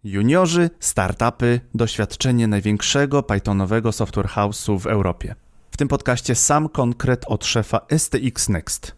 Juniorzy, startupy, doświadczenie największego Pythonowego software house'u w Europie. W tym podcaście sam konkret od szefa STX Next.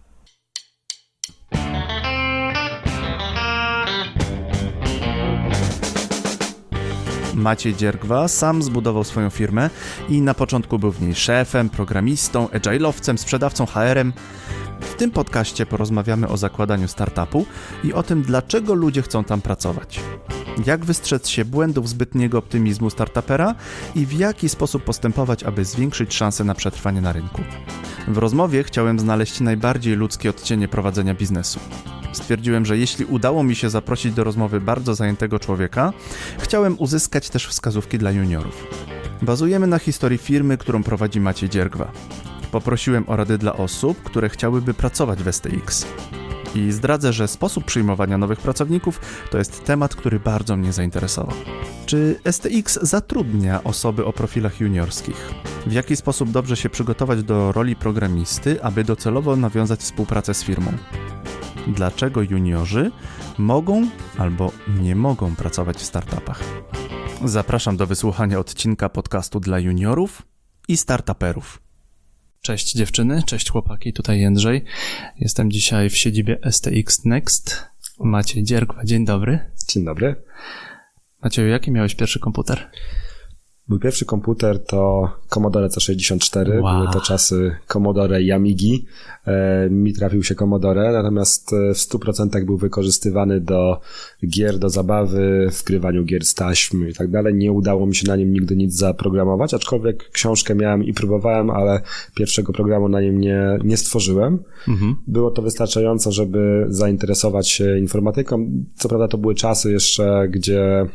Maciej Dziergwa sam zbudował swoją firmę i na początku był w niej szefem, programistą, agile'owcem, sprzedawcą HR-em. W tym podcaście porozmawiamy o zakładaniu startupu i o tym, dlaczego ludzie chcą tam pracować. Jak wystrzec się błędów zbytniego optymizmu startupera i w jaki sposób postępować, aby zwiększyć szanse na przetrwanie na rynku. W rozmowie chciałem znaleźć najbardziej ludzkie odcienie prowadzenia biznesu. Stwierdziłem, że jeśli udało mi się zaprosić do rozmowy bardzo zajętego człowieka, chciałem uzyskać też wskazówki dla juniorów. Bazujemy na historii firmy, którą prowadzi Maciej Dziergwa. Poprosiłem o rady dla osób, które chciałyby pracować w STX. I zdradzę, że sposób przyjmowania nowych pracowników to jest temat, który bardzo mnie zainteresował. Czy STX zatrudnia osoby o profilach juniorskich? W jaki sposób dobrze się przygotować do roli programisty, aby docelowo nawiązać współpracę z firmą? Dlaczego juniorzy mogą albo nie mogą pracować w startupach? Zapraszam do wysłuchania odcinka podcastu dla juniorów i startuperów. Cześć dziewczyny, cześć chłopaki, tutaj Jędrzej. Jestem dzisiaj w siedzibie STX Next. Maciej Dziergwa, dzień dobry. Dzień dobry. Macieju, jaki miałeś pierwszy komputer? Mój pierwszy komputer to Commodore C64. Wow. Były to czasy Commodore i Amigi. Mi trafił się Commodore, natomiast w 100% był wykorzystywany do gier, do zabawy, wgrywaniu gier z taśm i tak dalej. Nie udało mi się na nim nigdy nic zaprogramować, aczkolwiek książkę miałem i próbowałem, ale pierwszego programu na nim nie stworzyłem. Było to wystarczająco, żeby zainteresować się informatyką. Co prawda to były czasy jeszcze, gdzie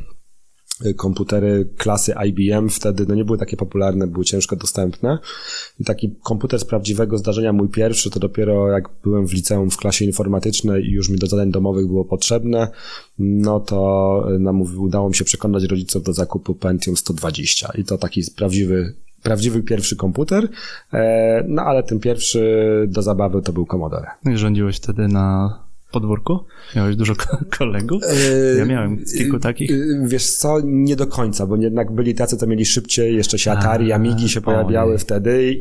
komputery klasy IBM wtedy nie były takie popularne, były ciężko dostępne i taki komputer z prawdziwego zdarzenia, mój pierwszy, to dopiero jak byłem w liceum w klasie informatycznej i już mi do zadań domowych było potrzebne, no to udało mi się przekonać rodziców do zakupu Pentium 120 i to taki prawdziwy pierwszy komputer, no ale ten pierwszy do zabawy to był Commodore. I rządziłeś wtedy na podwórku? Miałeś dużo kolegów? Ja miałem kilku takich. Wiesz co, nie do końca, bo jednak byli tacy, co mieli szybciej, jeszcze się Atari, Amigi się pojawiały wtedy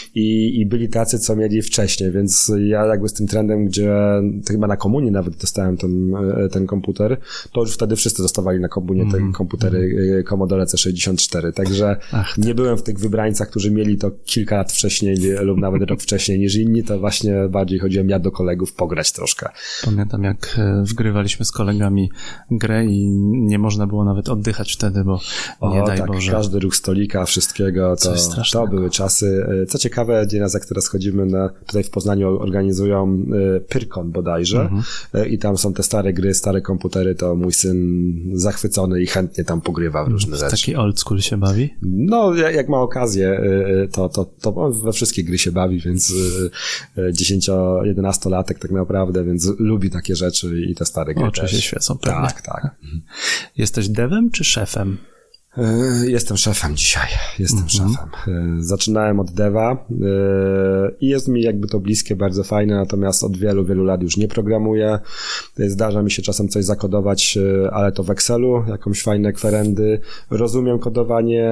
i byli tacy, co mieli wcześniej, więc ja jakby z tym trendem, gdzie chyba na komunii nawet dostałem ten komputer, to już wtedy wszyscy dostawali na komunie te komputery Commodore C64, także nie byłem w tych wybrańcach, którzy mieli to kilka lat wcześniej lub nawet rok wcześniej niż inni, to właśnie bardziej chodziłem ja do kolegów pograć troszkę. Pamiętam, jak wgrywaliśmy z kolegami grę i nie można było nawet oddychać wtedy, bo nie daj Boże. Każdy ruch stolika, wszystkiego, to były czasy. Co ciekawe, nieraz jak teraz chodzimy tutaj w Poznaniu organizują Pyrkon bodajże i tam są te stare gry, stare komputery, to mój syn zachwycony i chętnie tam pogrywa w różne rzeczy. Taki old school się bawi? No, jak ma okazję, to on we wszystkie gry się bawi, więc 10-11-latek tak naprawdę, więc lubi takie rzeczy i te stare gry. Oczy się świecą pewnie. Tak. Jesteś devem czy szefem? Jestem szefem dzisiaj. Szefem. Zaczynałem od deva i jest mi jakby to bliskie, bardzo fajne, natomiast od wielu lat już nie programuję. Zdarza mi się czasem coś zakodować, ale to w Excelu, jakąś fajne kwerendy. Rozumiem kodowanie,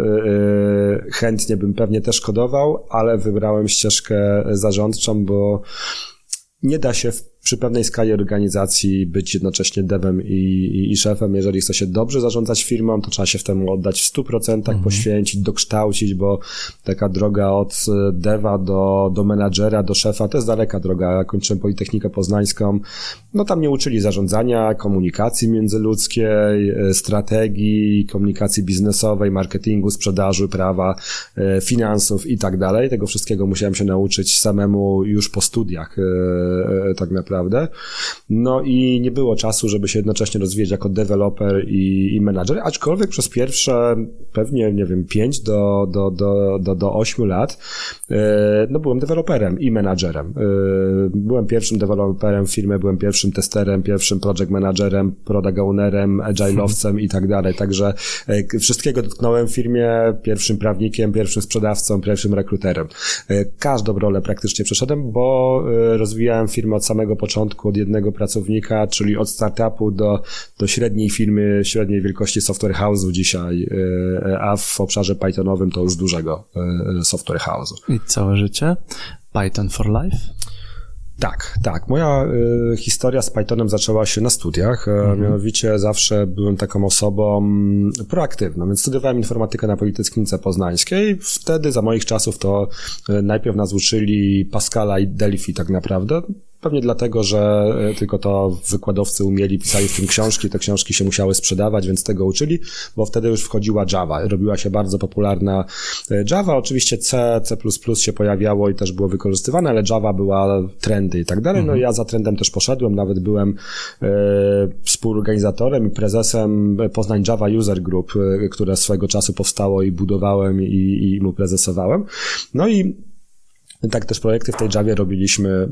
chętnie bym pewnie też kodował, ale wybrałem ścieżkę zarządczą, bo nie da się przy pewnej skali organizacji być jednocześnie devem i szefem. Jeżeli chce się dobrze zarządzać firmą, to trzeba się w temu oddać w 100%, poświęcić, dokształcić, bo taka droga od deva do menadżera, do szefa, to jest daleka droga. Ja kończyłem Politechnikę Poznańską, no tam nie uczyli zarządzania, komunikacji międzyludzkiej, strategii, komunikacji biznesowej, marketingu, sprzedaży, prawa, finansów i tak dalej. Tego wszystkiego musiałem się nauczyć samemu już po studiach, tak naprawdę. No i nie było czasu, żeby się jednocześnie rozwijać jako deweloper i menadżer, aczkolwiek przez pierwsze pewnie, 5 do 8 lat byłem deweloperem i menadżerem. Byłem pierwszym deweloperem w firmie, byłem pierwszym testerem, pierwszym project managerem, product ownerem, agile'owcem i tak dalej. Także wszystkiego dotknąłem w firmie, pierwszym prawnikiem, pierwszym sprzedawcą, pierwszym rekruterem. Każdą rolę praktycznie przeszedłem, bo rozwijałem firmę od samego początku od jednego pracownika, czyli od startupu do średniej firmy, średniej wielkości software house'u dzisiaj, a w obszarze Pythonowym to już dużego software house'u. I całe życie? Python for life? Tak. Moja historia z Pythonem zaczęła się na studiach, mianowicie zawsze byłem taką osobą proaktywną, więc studiowałem informatykę na Politechnice Poznańskiej. Wtedy za moich czasów to najpierw nas uczyli Pascala i Delphi tak naprawdę. Pewnie dlatego, że tylko to wykładowcy umieli, pisali w tym książki, te książki się musiały sprzedawać, więc tego uczyli, bo wtedy już wchodziła Java. Robiła się bardzo popularna Java. Oczywiście C++ się pojawiało i też było wykorzystywane, ale Java była trendy i tak dalej. No i ja za trendem też poszedłem, nawet byłem współorganizatorem i prezesem Poznań Java User Group, które swego czasu powstało i budowałem i mu prezesowałem. No i tak też projekty w tej Javie robiliśmy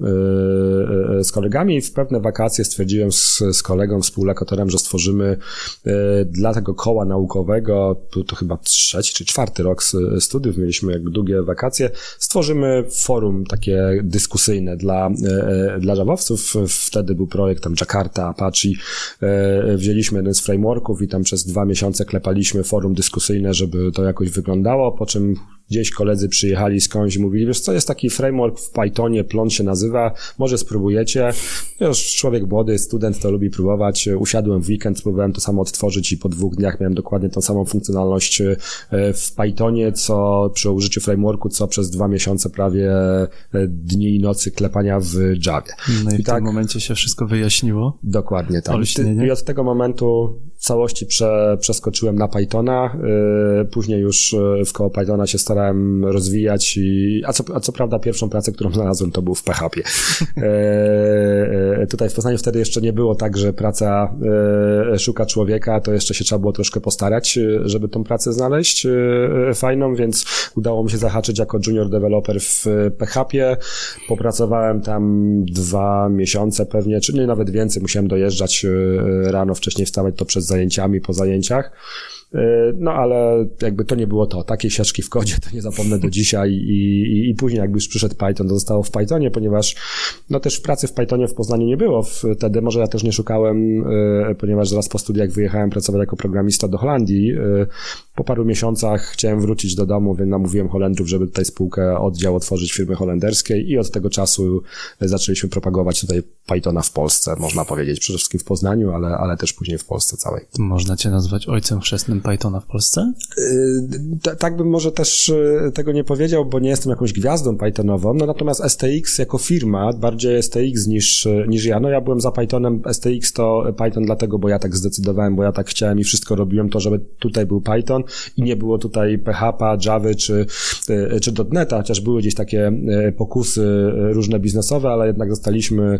z kolegami i w pewne wakacje stwierdziłem z kolegą, współlokatorem, że stworzymy dla tego koła naukowego, był to chyba 3. czy 4. rok studiów, mieliśmy jakby długie wakacje, stworzymy forum takie dyskusyjne dla Javowców. Wtedy był projekt tam Jakarta, Apache. Wzięliśmy jeden z frameworków i tam przez 2 miesiące klepaliśmy forum dyskusyjne, żeby to jakoś wyglądało, po czym gdzieś koledzy przyjechali skądś i mówili, wiesz co, jest taki framework w Pythonie, Plon się nazywa, może spróbujecie. Już człowiek młody, student to lubi próbować. Usiadłem w weekend, spróbowałem to samo odtworzyć i po 2 dniach miałem dokładnie tą samą funkcjonalność w Pythonie, co przy użyciu frameworku, co przez 2 miesiące prawie dni i nocy klepania w Javie. No i w tym momencie się wszystko wyjaśniło? Dokładnie tak. Olśnienie. I od tego momentu w całości przeskoczyłem na Pythona. Później już w koło Pythona się starałem rozwijać a co prawda pierwszą pracę, którą znalazłem, to był w PHP. Tutaj w Poznaniu wtedy jeszcze nie było tak, że praca szuka człowieka, to jeszcze się trzeba było troszkę postarać, żeby tą pracę znaleźć fajną, więc udało mi się zahaczyć jako junior developer w PHP. Popracowałem tam 2 miesiące pewnie, czy nie, nawet więcej. Musiałem dojeżdżać rano, wcześniej wstawać to przed zajęciami, po zajęciach. No ale jakby to nie było to. Takiej sieczki w kodzie to nie zapomnę do dzisiaj i później jakby już przyszedł Python, to zostało w Pythonie, ponieważ no też pracy w Pythonie w Poznaniu nie było. Wtedy może ja też nie szukałem, ponieważ zaraz po studiach wyjechałem pracować jako programista do Holandii. Po paru miesiącach chciałem wrócić do domu, więc namówiłem Holendrów, żeby tutaj spółkę, oddział otworzyć firmy holenderskiej i od tego czasu zaczęliśmy propagować tutaj Pythona w Polsce, można powiedzieć. Przede wszystkim w Poznaniu, ale też później w Polsce całej. Można cię nazwać ojcem chrzestnym Pythona w Polsce? Tak bym może też tego nie powiedział, bo nie jestem jakąś gwiazdą Pythonową, no natomiast STX jako firma, bardziej STX niż ja, no ja byłem za Pythonem, STX to Python dlatego, bo ja tak zdecydowałem, bo ja tak chciałem i wszystko robiłem to, żeby tutaj był Python i nie było tutaj PHP, Java czy .NETA, chociaż były gdzieś takie pokusy różne biznesowe, ale jednak zostaliśmy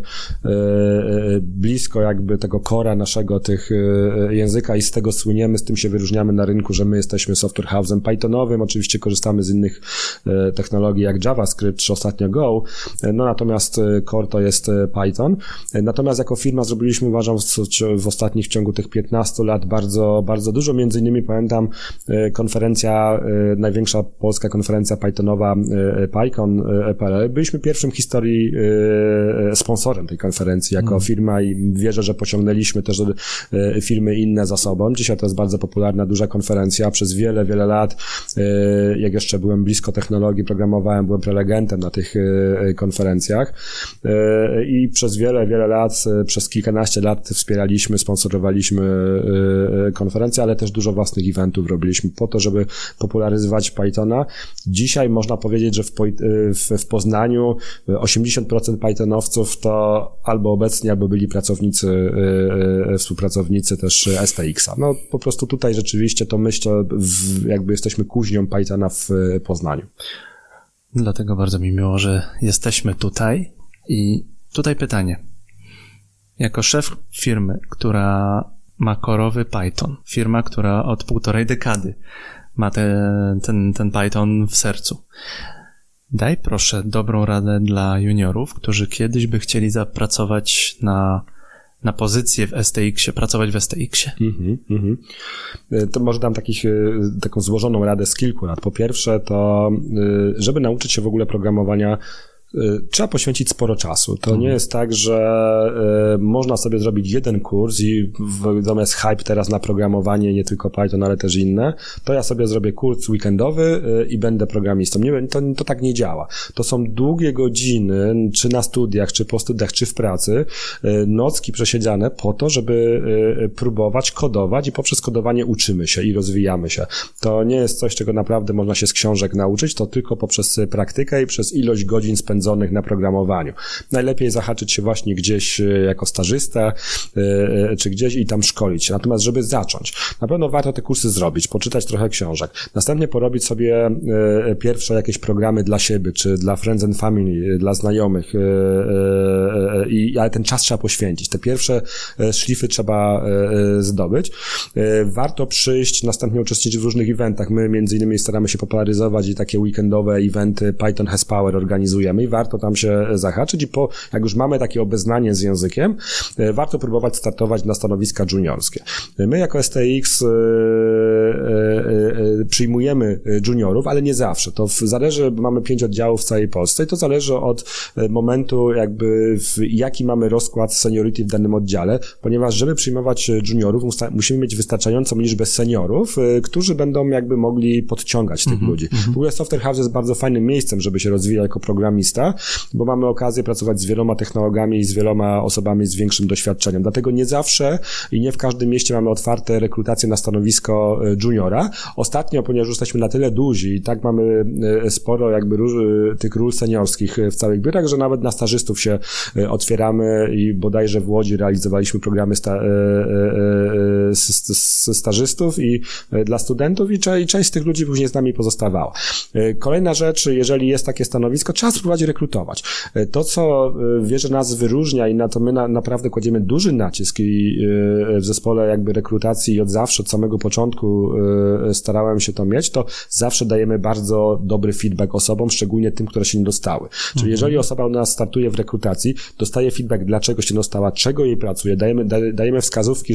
blisko jakby tego cora naszego tych języka i z tego słyniemy, z tym się wyróżniamy na rynku, że my jesteśmy software house'em Pythonowym, oczywiście korzystamy z innych technologii jak JavaScript czy ostatnio Go, no natomiast core to jest Python. Natomiast jako firma zrobiliśmy, uważam, w ostatnich, w ciągu tych 15 lat bardzo, bardzo dużo, między innymi pamiętam konferencja, największa polska konferencja Pythonowa PyCon.pl. Byliśmy pierwszym w historii sponsorem tej konferencji jako firma i wierzę, że pociągnęliśmy też firmy inne za sobą. Dzisiaj to jest bardzo popularna, duża konferencja. Przez wiele, wiele lat, jak jeszcze byłem blisko technologii, programowałem, byłem prelegentem na tych konferencjach i przez wiele, wiele lat, przez kilkanaście lat wspieraliśmy, sponsorowaliśmy konferencje, ale też dużo własnych eventów robiliśmy po to, żeby popularyzować Pythona. Dzisiaj można powiedzieć, że w Poznaniu 80% Pythonowców to albo obecni, albo byli współpracownicy też STX-a. No po prostu tutaj rzeczywiście to myślę, jakby jesteśmy kuźnią Pythona w Poznaniu. Dlatego bardzo mi miło, że jesteśmy tutaj i tutaj pytanie. Jako szef firmy, która ma korowy Python, firma, która od 1,5 dekady ma ten Python w sercu. Daj proszę dobrą radę dla juniorów, którzy kiedyś by chcieli zapracować na pozycję w STX-ie, pracować w STX-ie. To może dam taką złożoną radę z kilku lat. Po pierwsze to, żeby nauczyć się w ogóle programowania, Trzeba poświęcić sporo czasu. To nie jest tak, że można sobie zrobić jeden kurs i zamiast hype teraz na programowanie, nie tylko Python, ale też inne, to ja sobie zrobię kurs weekendowy i będę programistą. Nie, to tak nie działa. To są długie godziny, czy na studiach, czy po studiach, czy w pracy, nocki przesiedziane po to, żeby próbować kodować i poprzez kodowanie uczymy się i rozwijamy się. To nie jest coś, czego naprawdę można się z książek nauczyć, to tylko poprzez praktykę i przez ilość godzin spędzonych na programowaniu. Najlepiej zahaczyć się właśnie gdzieś jako stażysta, czy gdzieś i tam szkolić się. Natomiast żeby zacząć, na pewno warto te kursy zrobić, poczytać trochę książek, następnie porobić sobie pierwsze jakieś programy dla siebie, czy dla friends and family, dla znajomych, ale ten czas trzeba poświęcić. Te pierwsze szlify trzeba zdobyć. Warto przyjść, następnie uczestniczyć w różnych eventach. My między innymi staramy się popularyzować i takie weekendowe eventy Python Has Power organizujemy i warto tam się zahaczyć i jak już mamy takie obeznanie z językiem, warto próbować startować na stanowiska juniorskie. My jako STX przyjmujemy juniorów, ale nie zawsze. To zależy, bo mamy 5 oddziałów w całej Polsce i to zależy od momentu jakby jaki mamy rozkład seniority w danym oddziale, ponieważ żeby przyjmować juniorów musimy mieć wystarczającą liczbę seniorów, którzy będą jakby mogli podciągać tych ludzi. W ogóle Software House jest bardzo fajnym miejscem, żeby się rozwijać jako programista, bo mamy okazję pracować z wieloma technologami i z wieloma osobami z większym doświadczeniem. Dlatego nie zawsze i nie w każdym mieście mamy otwarte rekrutacje na stanowisko juniora. Ostatnio, ponieważ jesteśmy na tyle duzi i tak mamy sporo jakby tych ról seniorskich w całych biurach, że nawet na stażystów się otwieramy i bodajże w Łodzi realizowaliśmy programy stażystów i dla studentów i część z tych ludzi później z nami pozostawała. Kolejna rzecz, jeżeli jest takie stanowisko, trzeba spróbować rekrutować. To, co wierzę nas wyróżnia i na to my naprawdę kładziemy duży nacisk i w zespole jakby rekrutacji i od zawsze, od samego początku starałem się to mieć, to zawsze dajemy bardzo dobry feedback osobom, szczególnie tym, które się nie dostały. Czyli jeżeli osoba u nas startuje w rekrutacji, dostaje feedback, dlaczego się dostała, czego jej pracuje, dajemy wskazówki,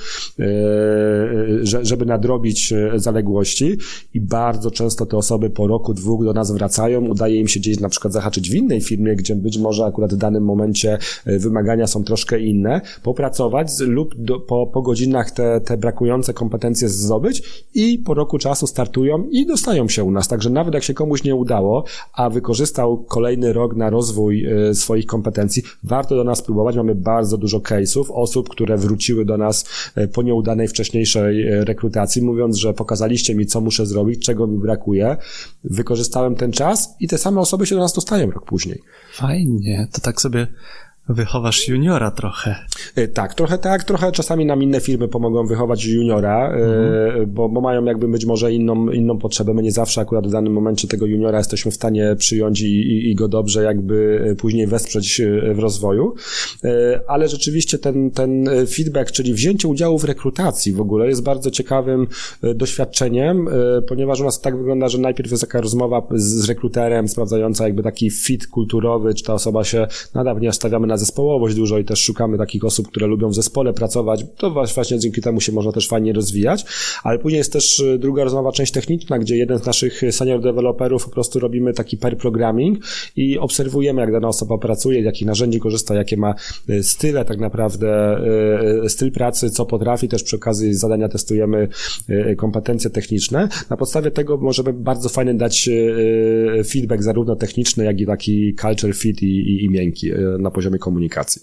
żeby nadrobić zaległości i bardzo często te osoby po roku, 2 do nas wracają, udaje im się gdzieś na przykład zahaczyć w innej firmie, gdzie być może akurat w danym momencie wymagania są troszkę inne, popracować lub po godzinach te brakujące kompetencje zdobyć i po roku czasu startują i dostają się u nas. Także nawet jak się komuś nie udało, a wykorzystał kolejny rok na rozwój swoich kompetencji, warto do nas próbować. Mamy bardzo dużo case'ów, osób, które wróciły do nas po nieudanej wcześniejszej rekrutacji, mówiąc, że pokazaliście mi, co muszę zrobić, czego mi brakuje, wykorzystałem ten czas i te same osoby się do nas dostają rok później. Fajnie, to tak sobie wychowasz juniora trochę. Tak, trochę czasami nam inne firmy pomogą wychować juniora, bo mają jakby być może inną potrzebę. My nie zawsze akurat w danym momencie tego juniora jesteśmy w stanie przyjąć i go dobrze jakby później wesprzeć w rozwoju, ale rzeczywiście ten feedback, czyli wzięcie udziału w rekrutacji w ogóle jest bardzo ciekawym doświadczeniem, ponieważ u nas tak wygląda, że najpierw jest taka rozmowa z rekruterem sprawdzająca jakby taki fit kulturowy, czy ta osoba się nada, ponieważ stawiamy na zespołowość dużo i też szukamy takich osób, które lubią w zespole pracować. To właśnie dzięki temu się można też fajnie rozwijać, ale później jest też druga rozmowa, część techniczna, gdzie jeden z naszych senior deweloperów po prostu robimy taki pair programming i obserwujemy, jak dana osoba pracuje, jakich narzędzi korzysta, jakie ma style tak naprawdę, styl pracy, co potrafi, też przy okazji zadania testujemy kompetencje techniczne. Na podstawie tego możemy bardzo fajnie dać feedback zarówno techniczny, jak i taki culture fit i miękki na poziomie komunikacji.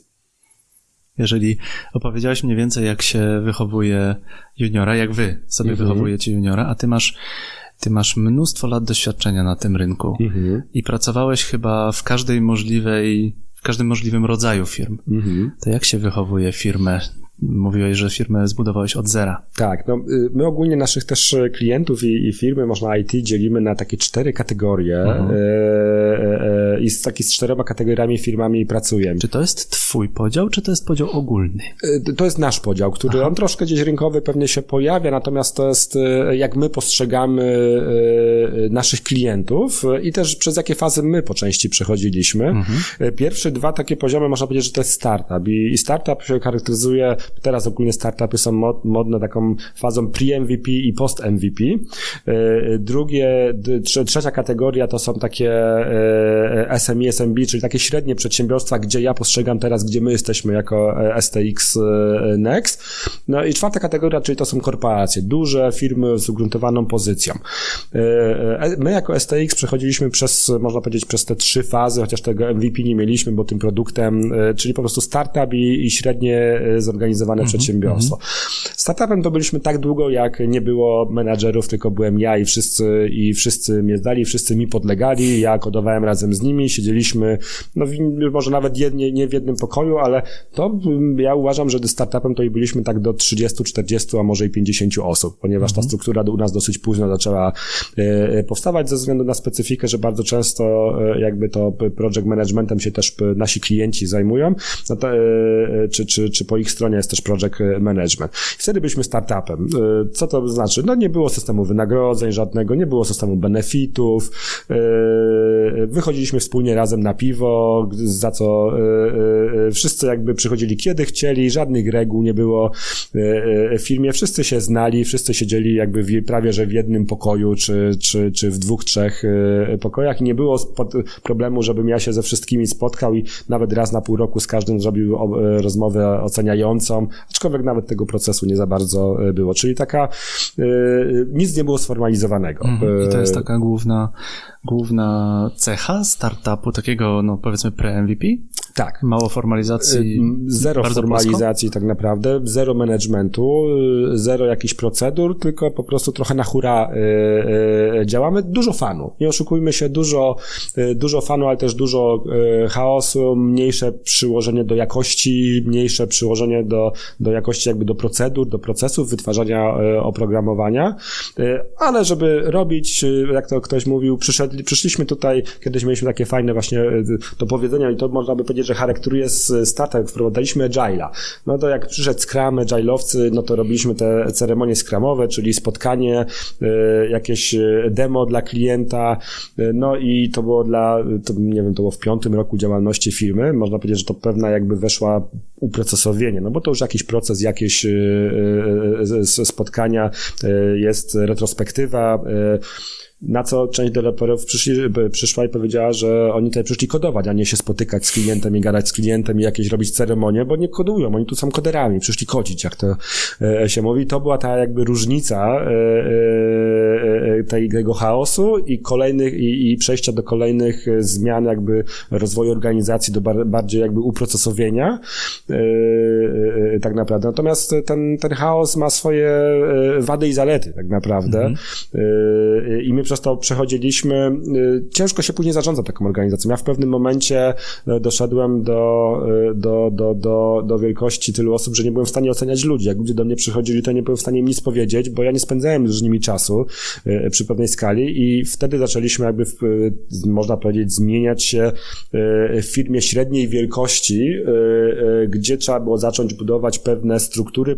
Jeżeli opowiedziałeś mniej więcej, jak się wychowuje juniora, jak wy sobie wychowujecie juniora, a ty masz mnóstwo lat doświadczenia na tym rynku i pracowałeś chyba w każdym możliwym rodzaju firm. To jak się wychowuje firmę? Mówiłeś, że firmę zbudowałeś od zera. Tak, no my ogólnie naszych też klientów i firmy, można IT, dzielimy na takie 4 kategorie i z 4 kategoriami firmami pracujemy. Czy to jest twój podział, czy to jest podział ogólny? To jest nasz podział, który on troszkę gdzieś rynkowy pewnie się pojawia, natomiast to jest jak my postrzegamy naszych klientów i też przez jakie fazy my po części przechodziliśmy. Pierwsze 2 takie poziomy można powiedzieć, że to jest startup i startup się charakteryzuje teraz ogólnie startupy są modne taką fazą pre-MVP i post-MVP. Trzecia kategoria to są takie SME, SMB, czyli takie średnie przedsiębiorstwa, gdzie ja postrzegam teraz, gdzie my jesteśmy jako STX Next. No i czwarta kategoria, czyli to są korporacje, duże firmy z ugruntowaną pozycją. My jako STX przechodziliśmy można powiedzieć, przez te 3 fazy, chociaż tego MVP nie mieliśmy, bo tym produktem, czyli po prostu startup i średnie zorganizowane przedsiębiorstwo. Startupem to byliśmy tak długo, jak nie było menadżerów, tylko byłem ja i wszyscy mnie zdali, wszyscy mi podlegali, ja kodowałem razem z nimi, siedzieliśmy, no może nawet nie w jednym pokoju, ale to ja uważam, że startupem to i byliśmy tak do 30, 40, a może i 50 osób, ponieważ ta struktura u nas dosyć późno zaczęła powstawać ze względu na specyfikę, że bardzo często jakby to project managementem się też nasi klienci zajmują, no to, czy po ich stronie jest też project management. I wtedy byliśmy startupem. Co to znaczy? No nie było systemu wynagrodzeń żadnego, nie było systemu benefitów, wychodziliśmy wspólnie razem na piwo, za co wszyscy jakby przychodzili kiedy chcieli, żadnych reguł nie było w firmie, wszyscy się znali, wszyscy siedzieli jakby prawie że w jednym pokoju, czy w 2, 3 pokojach i nie było problemu, żebym ja się ze wszystkimi spotkał i nawet raz na pół roku z każdym zrobił rozmowę oceniającą, aczkolwiek nawet tego procesu nie za bardzo było, czyli taka nic nie było sformalizowanego. I to jest taka główna cecha startupu, takiego, no powiedzmy pre-MVP? Tak. Mało formalizacji. Zero formalizacji tak naprawdę, zero managementu, zero jakichś procedur, tylko po prostu trochę na hura działamy. Dużo fanu. Nie oszukujmy się, dużo fanu, ale też dużo chaosu, mniejsze przyłożenie do jakości, mniejsze przyłożenie do jakości jakby do procedur, do procesów wytwarzania oprogramowania, ale żeby robić, jak to ktoś mówił, przyszliśmy tutaj, kiedyś mieliśmy takie fajne właśnie do powiedzenia i to można by powiedzieć, że charakteruje startup, wprowadzaliśmy Agile'a. No to jak przyszedł Scrum, Agile'owcy, no to robiliśmy te ceremonie scrumowe, czyli spotkanie, jakieś demo dla klienta, no i to było nie wiem, to było w 5. roku działalności firmy. Można powiedzieć, że to pewna jakby weszła uprocesowienie, no bo to już jakiś proces, jakieś spotkania, jest retrospektywa, na co część deweloperów przyszła i powiedziała, że oni tutaj przyszli kodować, a nie się spotykać z klientem i gadać z klientem i jakieś robić ceremonie, bo nie kodują, oni tu są koderami, przyszli kodzić, jak to się mówi. To była ta jakby różnica tego chaosu i przejścia do kolejnych zmian jakby rozwoju organizacji, do bardziej jakby uprocesowienia tak naprawdę. Natomiast ten chaos ma swoje wady i zalety tak naprawdę. I my przez to przechodziliśmy. Ciężko się później zarządza taką organizacją. Ja w pewnym momencie doszedłem do wielkości tylu osób, że nie byłem w stanie oceniać ludzi. Jak ludzie do mnie przychodzili, to nie byłem w stanie im nic powiedzieć, bo ja nie spędzałem już z nimi czasu przy pewnej skali i wtedy zaczęliśmy jakby, można powiedzieć, zmieniać się w firmie średniej wielkości, gdzie trzeba było zacząć budować pewne struktury,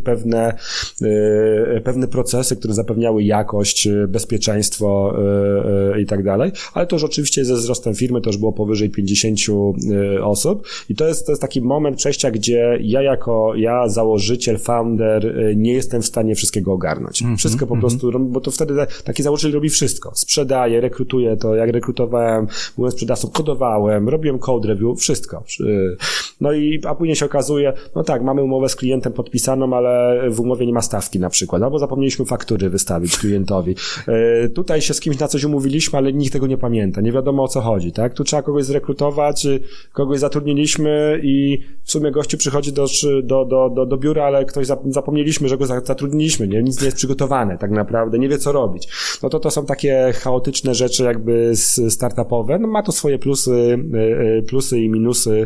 pewne procesy, które zapewniały jakość, bezpieczeństwo i tak dalej, ale to już oczywiście ze wzrostem firmy to już było powyżej 50 osób i to jest taki moment przejścia, gdzie ja założyciel, founder, nie jestem w stanie wszystkiego ogarnąć. Wszystko po prostu, bo to wtedy taki założyciel robi wszystko. Sprzedaje, rekrutuje to, jak rekrutowałem, byłem sprzedawcą, kodowałem, robiłem code review, wszystko. No a później się okazuje, no tak, mamy umowę z klientem podpisaną, ale w umowie nie ma stawki na przykład, albo zapomnieliśmy faktury wystawić klientowi. Tutaj się z kimś na coś umówiliśmy, ale nikt tego nie pamięta, nie wiadomo o co chodzi, tak? Tu trzeba kogoś zrekrutować, kogoś zatrudniliśmy i w sumie gościu przychodzi do biura, ale zapomnieliśmy, że go zatrudniliśmy, nie? Nic nie jest przygotowane tak naprawdę, nie wie co robić. No to są takie chaotyczne rzeczy jakby startupowe, no ma to swoje plusy i minusy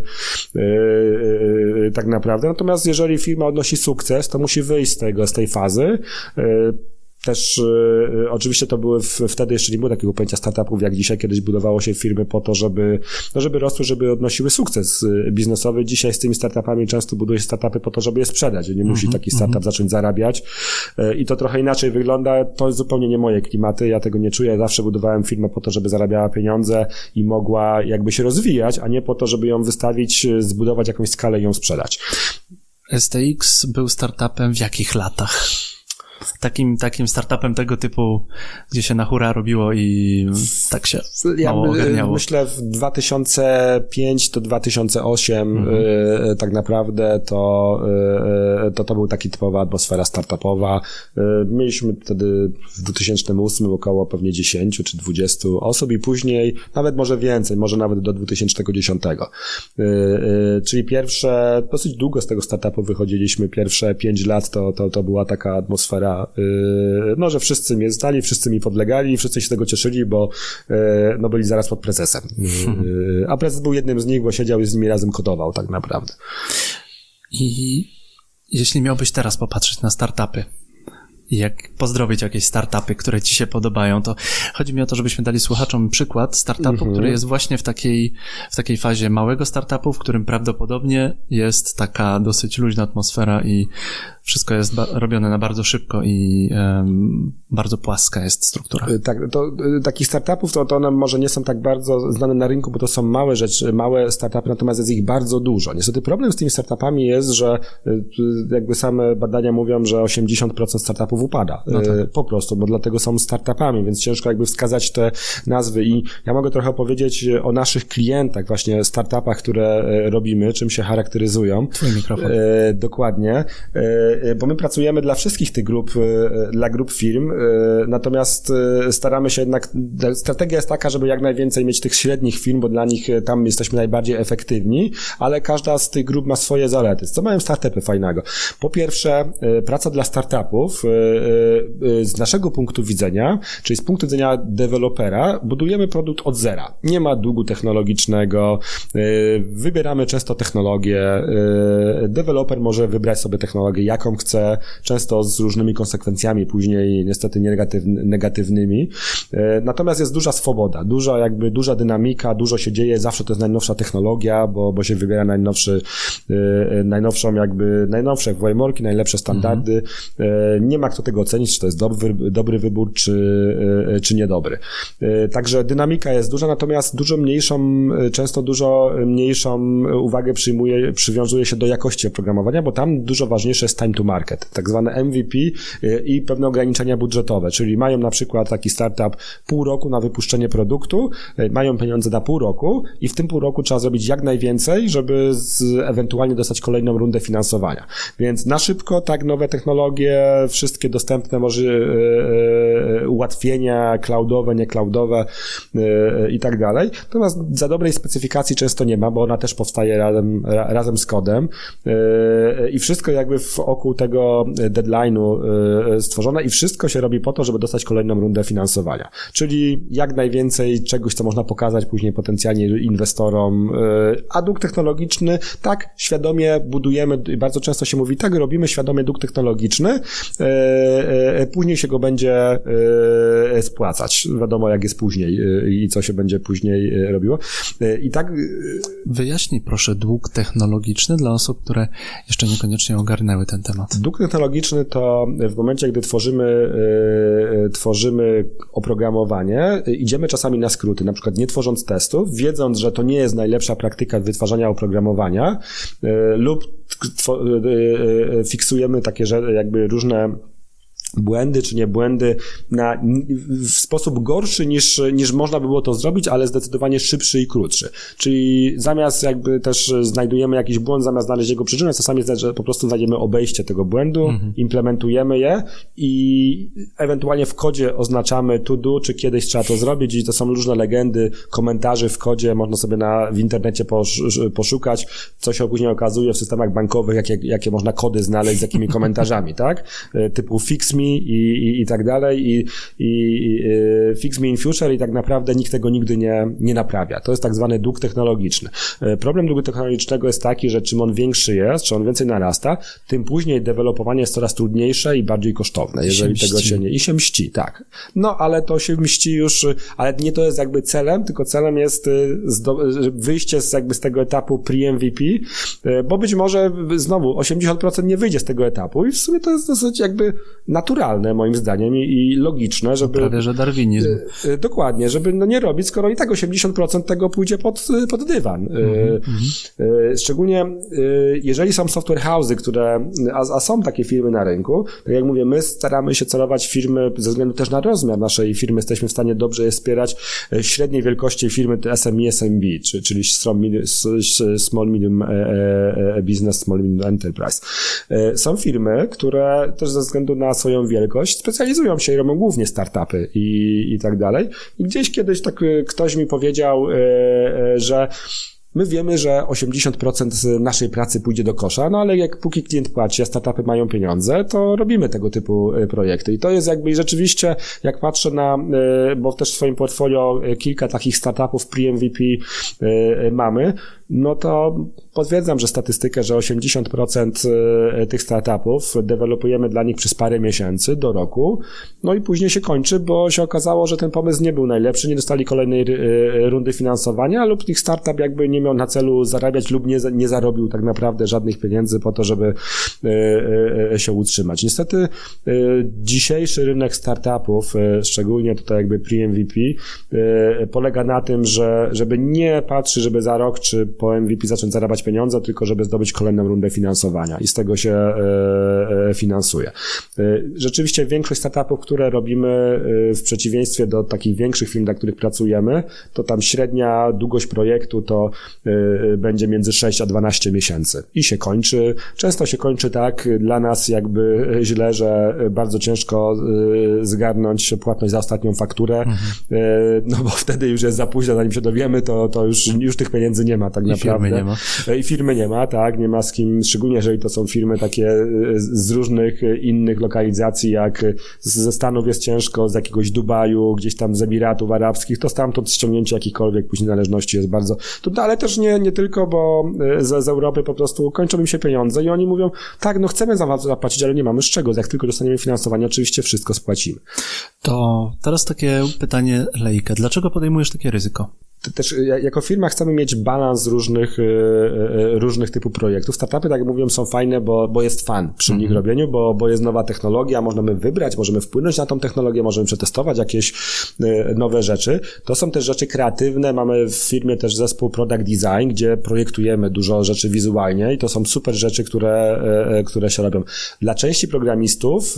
tak naprawdę, natomiast jeżeli firma odnosi sukces, to musi wyjść z tej fazy. Też oczywiście to były wtedy jeszcze nie było takiego pojęcia startupów jak dzisiaj, kiedyś budowało się firmy po to, żeby rosły, żeby odnosiły sukces biznesowy. Dzisiaj z tymi startupami często buduje się startupy po to, żeby je sprzedać. Nie musi taki startup zacząć zarabiać i to trochę inaczej wygląda. To jest zupełnie nie moje klimaty, ja tego nie czuję. Ja zawsze budowałem firmę po to, żeby zarabiała pieniądze i mogła jakby się rozwijać, a nie po to, żeby ją wystawić, zbudować jakąś skalę i ją sprzedać. STX był startupem w jakich latach? Takim startupem tego typu, gdzie się na hura robiło i tak się mało ogarniało. Myślę w 2005 do 2008 tak naprawdę to był taki typowa atmosfera startupowa. Mieliśmy wtedy w 2008 około pewnie 10 czy 20 osób i później nawet może więcej, może nawet do 2010. Czyli dosyć długo z tego startupu wychodziliśmy, pierwsze 5 lat to była taka atmosfera, że wszyscy mnie znali, wszyscy mi podlegali, wszyscy się z tego cieszyli, bo byli zaraz pod prezesem. A prezes był jednym z nich, bo siedział i z nimi razem kodował tak naprawdę. I jeśli miałbyś teraz popatrzeć na startupy i jak pozdrowić jakieś startupy, które ci się podobają, to chodzi mi o to, żebyśmy dali słuchaczom przykład startupu, który jest właśnie w takiej fazie małego startupu, w którym prawdopodobnie jest taka dosyć luźna atmosfera i wszystko jest robione na bardzo szybko i bardzo płaska jest struktura. Tak, takich startupów to one może nie są tak bardzo znane na rynku, bo to są małe startupy, natomiast jest ich bardzo dużo. Niestety problem z tymi startupami jest, że jakby same badania mówią, że 80% startupów upada. No tak. Po prostu, bo dlatego są startupami, więc ciężko jakby wskazać te nazwy i ja mogę trochę opowiedzieć o naszych klientach, właśnie startupach, które robimy, czym się charakteryzują. Twój mikrofon. Dokładnie. Bo my pracujemy dla wszystkich tych grup, dla grup firm, natomiast staramy się jednak, strategia jest taka, żeby jak najwięcej mieć tych średnich firm, bo dla nich tam jesteśmy najbardziej efektywni, ale każda z tych grup ma swoje zalety. Co mają startupy fajnego? Po pierwsze, praca dla startupów z naszego punktu widzenia, czyli z punktu widzenia dewelopera, budujemy produkt od zera. Nie ma długu technologicznego, wybieramy często technologię, deweloper może wybrać sobie technologię, jaką chce, często z różnymi konsekwencjami później niestety negatywnymi. Natomiast jest duża swoboda, duża dynamika, dużo się dzieje, zawsze to jest najnowsza technologia, bo się wybiera najnowsze frameworki, najlepsze standardy. Nie ma kto tego ocenić, czy to jest dobry wybór, czy niedobry. Także dynamika jest duża, natomiast często dużo mniejszą uwagę przywiązuje się do jakości oprogramowania, bo tam dużo ważniejsze jest time to market, tak zwane MVP i pewne ograniczenia budżetowe, czyli mają na przykład taki startup pół roku na wypuszczenie produktu, mają pieniądze na pół roku i w tym pół roku trzeba zrobić jak najwięcej, żeby ewentualnie dostać kolejną rundę finansowania. Więc na szybko, tak, nowe technologie, wszystkie dostępne ułatwienia cloudowe, nie cloudowe i tak dalej. Natomiast za dobrej specyfikacji często nie ma, bo ona też powstaje razem z kodem i wszystko jakby wokół tego deadline'u stworzone i wszystko się robi po to, żeby dostać kolejną rundę finansowania. Czyli jak najwięcej czegoś, co można pokazać później potencjalnie inwestorom. A dług technologiczny, tak, świadomie budujemy, bardzo często się mówi, tak, robimy świadomie dług technologiczny, później się go będzie spłacać. Wiadomo, jak jest później i co się będzie później robiło. I tak... Wyjaśnij proszę dług technologiczny dla osób, które jeszcze niekoniecznie ogarnęły ten temat. Dług technologiczny to w momencie, gdy tworzymy oprogramowanie, idziemy czasami na skróty, na przykład nie tworząc testów, wiedząc, że to nie jest najlepsza praktyka wytwarzania oprogramowania lub fiksujemy takie jakby różne błędy czy nie błędy w sposób gorszy niż można by było to zrobić, ale zdecydowanie szybszy i krótszy. Czyli zamiast jakby też znajdujemy jakiś błąd, zamiast znaleźć jego przyczynę, czasami jest, że po prostu znajdziemy obejście tego błędu, implementujemy je i ewentualnie w kodzie oznaczamy to do, czy kiedyś trzeba to zrobić i to są różne legendy, komentarzy w kodzie, można sobie w internecie poszukać, co się później okazuje w systemach bankowych, jakie można kody znaleźć z jakimi komentarzami, tak? Typu fix me i tak dalej i fix me in future i tak naprawdę nikt tego nigdy nie naprawia. To jest tak zwany dług technologiczny. Problem długu technologicznego jest taki, że czym on większy jest, czy on więcej narasta, tym później dewelopowanie jest coraz trudniejsze i bardziej kosztowne, jeżeli tego się nie... I się mści, tak. No, ale to się mści już, ale nie to jest jakby celem, tylko celem jest wyjście z tego etapu pre-MVP, bo być może znowu 80% nie wyjdzie z tego etapu i w sumie to jest dosyć jakby naturalne, naturalne moim zdaniem i logiczne, żeby... Prawie, że darwinizm. Dokładnie, żeby nie robić, skoro i tak 80% tego pójdzie pod dywan. Szczególnie jeżeli są software house'y, które, a są takie firmy na rynku, tak jak mówię, my staramy się celować firmy ze względu też na rozmiar naszej firmy, jesteśmy w stanie dobrze je wspierać, średniej wielkości firmy to SME, SMB, czyli Small Medium Business, Small Medium Enterprise. Są firmy, które też ze względu na swoją wielkość specjalizują się i robią głównie startupy i tak dalej. I gdzieś kiedyś tak ktoś mi powiedział, że my wiemy, że 80% naszej pracy pójdzie do kosza, no ale póki klient płaci, a startupy mają pieniądze, to robimy tego typu projekty. I to jest jakby rzeczywiście, jak patrzę bo też w swoim portfolio kilka takich startupów pre-MVP mamy, no to potwierdzam, że statystykę, że 80% tych startupów dewelopujemy dla nich przez parę miesięcy do roku, no i później się kończy, bo się okazało, że ten pomysł nie był najlepszy, nie dostali kolejnej rundy finansowania lub ich startup jakby nie miał na celu zarabiać lub nie zarobił tak naprawdę żadnych pieniędzy po to, żeby się utrzymać. Niestety dzisiejszy rynek startupów, szczególnie tutaj jakby pre-MVP, polega na tym, żeby nie patrzeć, żeby za rok czy po MVP zacząć zarabiać pieniądze, tylko żeby zdobyć kolejną rundę finansowania i z tego się finansuje. Rzeczywiście większość startupów, które robimy w przeciwieństwie do takich większych firm, dla których pracujemy, to tam średnia długość projektu to będzie między 6 a 12 miesięcy i się kończy. Często się kończy tak dla nas jakby źle, że bardzo ciężko zgarnąć płatność za ostatnią fakturę, no bo wtedy już jest za późno, zanim się dowiemy, to już tych pieniędzy nie ma tak naprawdę. Firmy nie ma. I firmy nie ma, tak, nie ma z kim, szczególnie jeżeli to są firmy takie z różnych innych lokalizacji, jak ze Stanów jest ciężko, z jakiegoś Dubaju, gdzieś tam z Emiratów Arabskich, to stamtąd ściągnięcie jakichkolwiek później należności jest bardzo trudne, ale też nie tylko, bo z Europy po prostu kończą im się pieniądze i oni mówią, tak, no chcemy za was zapłacić, ale nie mamy z czego, jak tylko dostaniemy finansowanie, oczywiście wszystko spłacimy. To teraz takie pytanie laika. Dlaczego podejmujesz takie ryzyko? Też jako firma chcemy mieć balans różnych typów projektów. Startupy, tak jak mówiłem, są fajne, bo jest fan przy nich robieniu, bo jest nowa technologia, możemy wybrać, możemy wpłynąć na tą technologię, możemy przetestować jakieś nowe rzeczy. To są też rzeczy kreatywne. Mamy w firmie też zespół Product Design, gdzie projektujemy dużo rzeczy wizualnie i to są super rzeczy, które się robią. Dla części programistów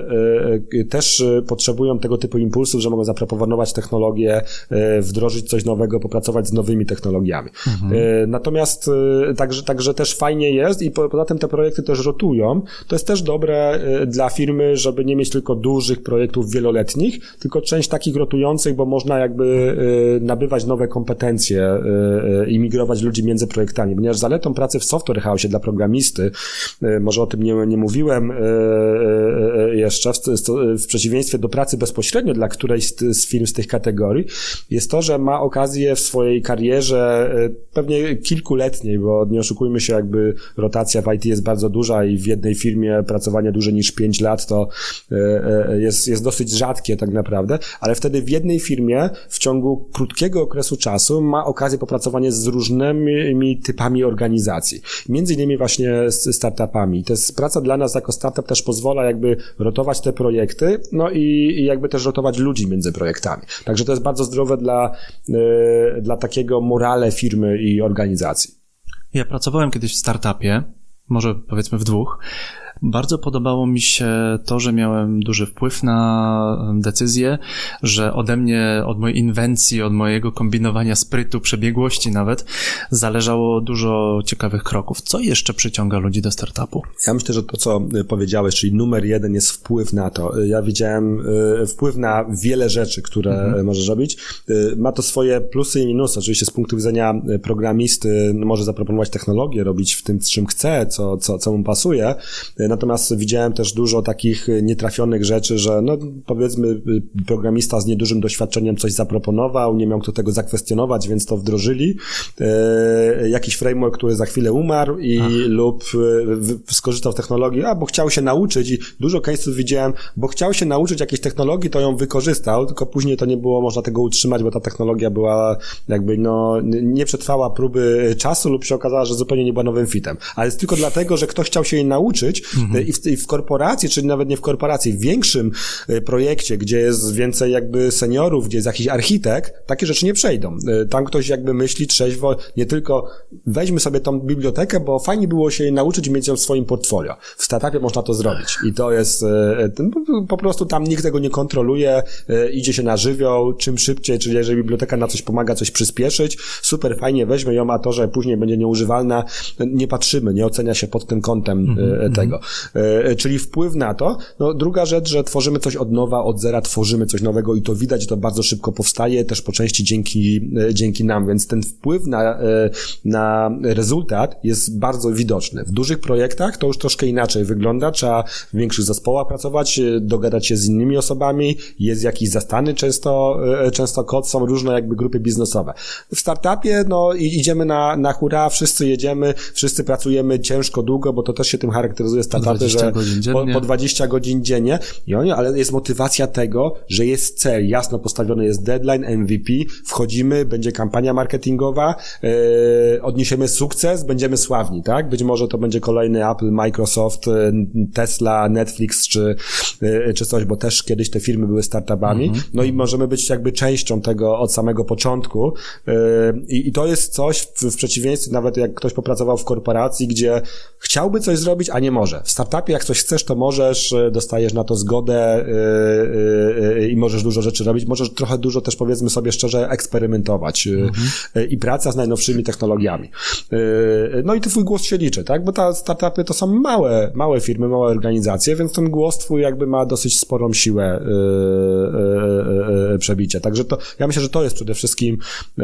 też potrzebują tego typu impulsów, że mogą zaproponować technologię, wdrożyć coś nowego, popracować z nowymi technologiami. Natomiast także też fajnie jest i poza tym te projekty też rotują. To jest też dobre dla firmy, żeby nie mieć tylko dużych projektów wieloletnich, tylko część takich rotujących, bo można jakby nabywać nowe kompetencje i migrować ludzi między projektami. Ponieważ zaletą pracy w software house dla programisty, może o tym nie mówiłem jeszcze, w przeciwieństwie do pracy bezpośrednio dla którejś z firm z tych kategorii, jest to, że ma okazję w swojej karierze, pewnie kilkuletniej, bo nie oszukujmy się, jakby rotacja w IT jest bardzo duża i w jednej firmie pracowanie dłużej niż 5 lat to jest dosyć rzadkie tak naprawdę, ale wtedy w jednej firmie w ciągu krótkiego okresu czasu ma okazję popracowania z różnymi typami organizacji. Między innymi właśnie z startupami. To jest praca dla nas jako startup też pozwala jakby rotować te projekty, no i jakby też rotować ludzi między projektami. Także to jest bardzo zdrowe dla takiego morale firmy i organizacji. Ja pracowałem kiedyś w startupie, może powiedzmy w 2. Bardzo podobało mi się to, że miałem duży wpływ na decyzję, że ode mnie, od mojej inwencji, od mojego kombinowania sprytu, przebiegłości nawet, zależało dużo ciekawych kroków. Co jeszcze przyciąga ludzi do startupu? Ja myślę, że to, co powiedziałeś, czyli numer 1 jest wpływ na to. Ja widziałem wpływ na wiele rzeczy, które możesz robić. Ma to swoje plusy i minusy. Oczywiście z punktu widzenia programisty może zaproponować technologię, robić w tym, czym chce, co mu pasuje. Natomiast widziałem też dużo takich nietrafionych rzeczy, że no powiedzmy programista z niedużym doświadczeniem coś zaproponował, nie miał kto tego zakwestionować, więc to wdrożyli. Jakiś framework, który za chwilę umarł lub skorzystał z technologii, bo chciał się nauczyć i dużo case'ów widziałem, bo chciał się nauczyć jakiejś technologii, to ją wykorzystał, tylko później to nie było można tego utrzymać, bo ta technologia była jakby nie przetrwała próby czasu lub się okazała, że zupełnie nie była nowym fitem. Ale jest tylko dlatego, że ktoś chciał się jej nauczyć I w korporacji, czyli nawet nie w korporacji, w większym projekcie, gdzie jest więcej jakby seniorów, gdzie jest jakiś architekt, takie rzeczy nie przejdą. Tam ktoś jakby myśli trzeźwo, nie tylko weźmy sobie tą bibliotekę, bo fajnie było się jej nauczyć i mieć ją w swoim portfolio. W startupie można to zrobić. I to jest, po prostu tam nikt tego nie kontroluje, idzie się na żywioł, czym szybciej, czyli jeżeli biblioteka na coś pomaga, coś przyspieszyć, super fajnie, weźmy ją, a to, że później będzie nieużywalna, nie patrzymy, nie ocenia się pod tym kątem tego. Czyli wpływ na to. No, druga rzecz, że tworzymy coś od nowa, od zera tworzymy coś nowego i to widać, to bardzo szybko powstaje, też po części dzięki nam, więc ten wpływ na rezultat jest bardzo widoczny. W dużych projektach to już troszkę inaczej wygląda, trzeba w większych zespołach pracować, dogadać się z innymi osobami, jest jakiś zastany często kod, są różne jakby grupy biznesowe. W startupie, no idziemy na hura, wszyscy jedziemy, wszyscy pracujemy ciężko, długo, bo to też się tym charakteryzuje startupy, że po 20 godzin dziennie, ale jest motywacja tego, że jest cel, jasno postawiony jest deadline, MVP, wchodzimy, będzie kampania marketingowa, odniesiemy sukces, będziemy sławni, tak? Być może to będzie kolejny Apple, Microsoft, Tesla, Netflix czy coś, bo też kiedyś te firmy były startupami, no i możemy być jakby częścią tego od samego początku i to jest coś w przeciwieństwie, nawet jak ktoś popracował w korporacji, gdzie chciałby coś zrobić, a nie może. W startupie jak coś chcesz, to możesz, dostajesz na to zgodę i możesz dużo rzeczy robić, możesz trochę dużo też, powiedzmy sobie szczerze, eksperymentować i praca z najnowszymi technologiami. No i twój głos się liczy, tak? Bo te startupy to są małe firmy, małe organizacje, więc ten głos twój jakby ma dosyć sporą siłę przebicia. Także ja myślę, że to jest przede wszystkim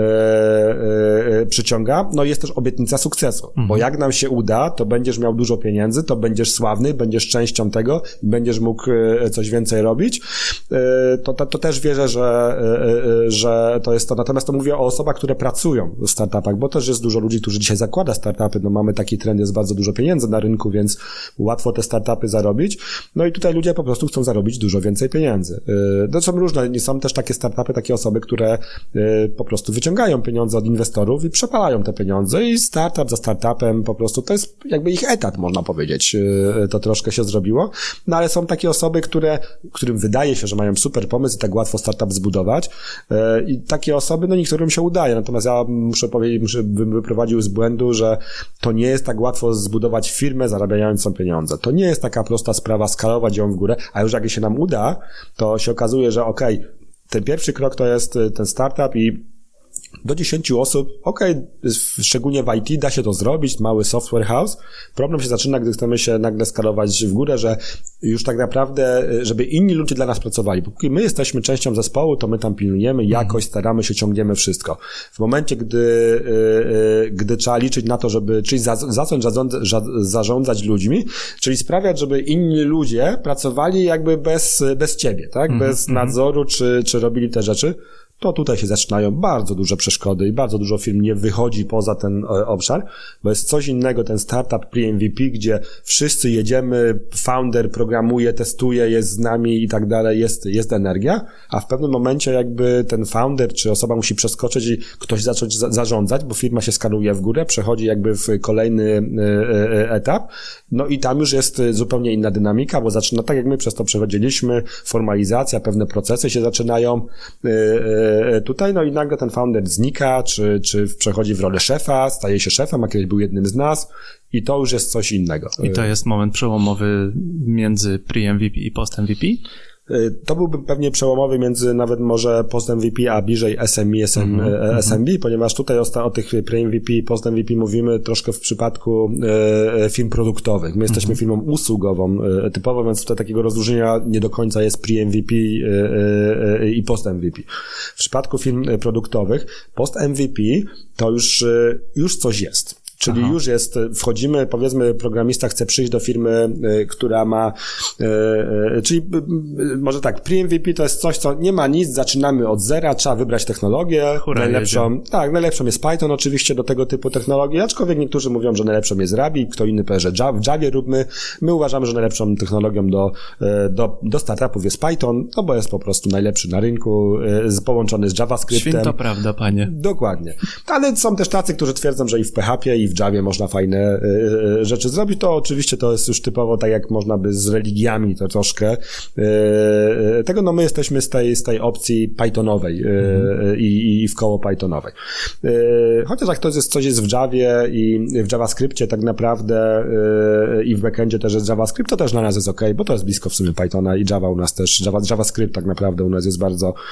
przyciąga. No i jest też obietnica sukcesu, bo jak nam się uda, to będziesz miał dużo pieniędzy, to będziesz sławny, będziesz częścią tego, będziesz mógł coś więcej robić. To też wierzę, że to jest to. Natomiast to mówię o osobach, które pracują w startupach, bo też jest dużo ludzi, którzy dzisiaj zakłada startupy. No mamy taki trend, jest bardzo dużo pieniędzy na rynku, więc łatwo te startupy zarobić. No i tutaj ludzie po prostu chcą zarobić dużo więcej pieniędzy. To są różne, są też takie startupy, takie osoby, które po prostu wyciągają pieniądze od inwestorów i przepalają te pieniądze i startup za startupem po prostu to jest jakby ich etat, można powiedzieć. To troszkę się zrobiło. No ale są takie osoby, którym wydaje się, że mają super pomysł i tak łatwo startup zbudować i takie osoby, no niektórym się udaje. Natomiast ja muszę powiedzieć, bym wyprowadził z błędu, że to nie jest tak łatwo zbudować firmę zarabiającą pieniądze. To nie jest taka prosta sprawa skalować ją w górę, a już jak się nam uda, to się okazuje, że ten pierwszy krok to jest ten startup i do 10 osób, szczególnie w IT da się to zrobić, mały software house. Problem się zaczyna, gdy chcemy się nagle skalować w górę, że już tak naprawdę, żeby inni ludzie dla nas pracowali. Póki my jesteśmy częścią zespołu, to my tam pilnujemy, jakoś staramy się, ciągniemy wszystko. W momencie, gdy trzeba liczyć na to, czyli zacząć zarządzać ludźmi, czyli sprawiać, żeby inni ludzie pracowali jakby bez ciebie, tak? Bez nadzoru, czy robili te rzeczy, to tutaj się zaczynają bardzo duże przeszkody i bardzo dużo firm nie wychodzi poza ten obszar, bo jest coś innego ten startup pre-MVP, gdzie wszyscy jedziemy, founder programuje, testuje, jest z nami i tak dalej, jest energia, a w pewnym momencie jakby ten founder czy osoba musi przeskoczyć i ktoś zacząć zarządzać, bo firma się skaluje w górę, przechodzi jakby w kolejny etap, no i tam już jest zupełnie inna dynamika, bo zaczyna, tak jak my przez to przechodziliśmy, formalizacja, pewne procesy się zaczynają tutaj, no i nagle ten founder znika, czy przechodzi w rolę szefa, staje się szefem, a kiedyś był jednym z nas i to już jest coś innego. I to jest moment przełomowy między pre-MVP i post-MVP? To byłby pewnie przełomowy między nawet może post-MVP, a bliżej SMB, ponieważ tutaj o tych pre-MVP i post-MVP mówimy troszkę w przypadku firm produktowych. My jesteśmy firmą usługową typowo, więc tutaj takiego rozróżnienia nie do końca jest pre-MVP i post-MVP. W przypadku firm produktowych post-MVP to już coś jest. Czyli już wchodzimy, powiedzmy, programista chce przyjść do firmy, która ma, czyli może tak, pre-MVP to jest coś, co nie ma nic, zaczynamy od zera, trzeba wybrać technologię, najlepszą jest Python oczywiście do tego typu technologii, aczkolwiek niektórzy mówią, że najlepszą jest Ruby, kto inny powie, że w Javie róbmy, my uważamy, że najlepszą technologią do startupów jest Python, no bo jest po prostu najlepszy na rynku, połączony z JavaScriptem. Święta prawda, panie. Dokładnie. Ale są też tacy, którzy twierdzą, że i w PHP, i w w Javie można fajne rzeczy zrobić. To oczywiście to jest już typowo tak, jak można by z religiami to troszkę. Tego no my jesteśmy z tej opcji Pythonowej i w koło Pythonowej. Chociaż jak to jest coś jest w Javie i w JavaScriptie tak naprawdę i w backendzie też jest JavaScript, to też dla nas jest ok, bo to jest blisko w sumie Pythona i Java u nas też, JavaScript tak naprawdę u nas jest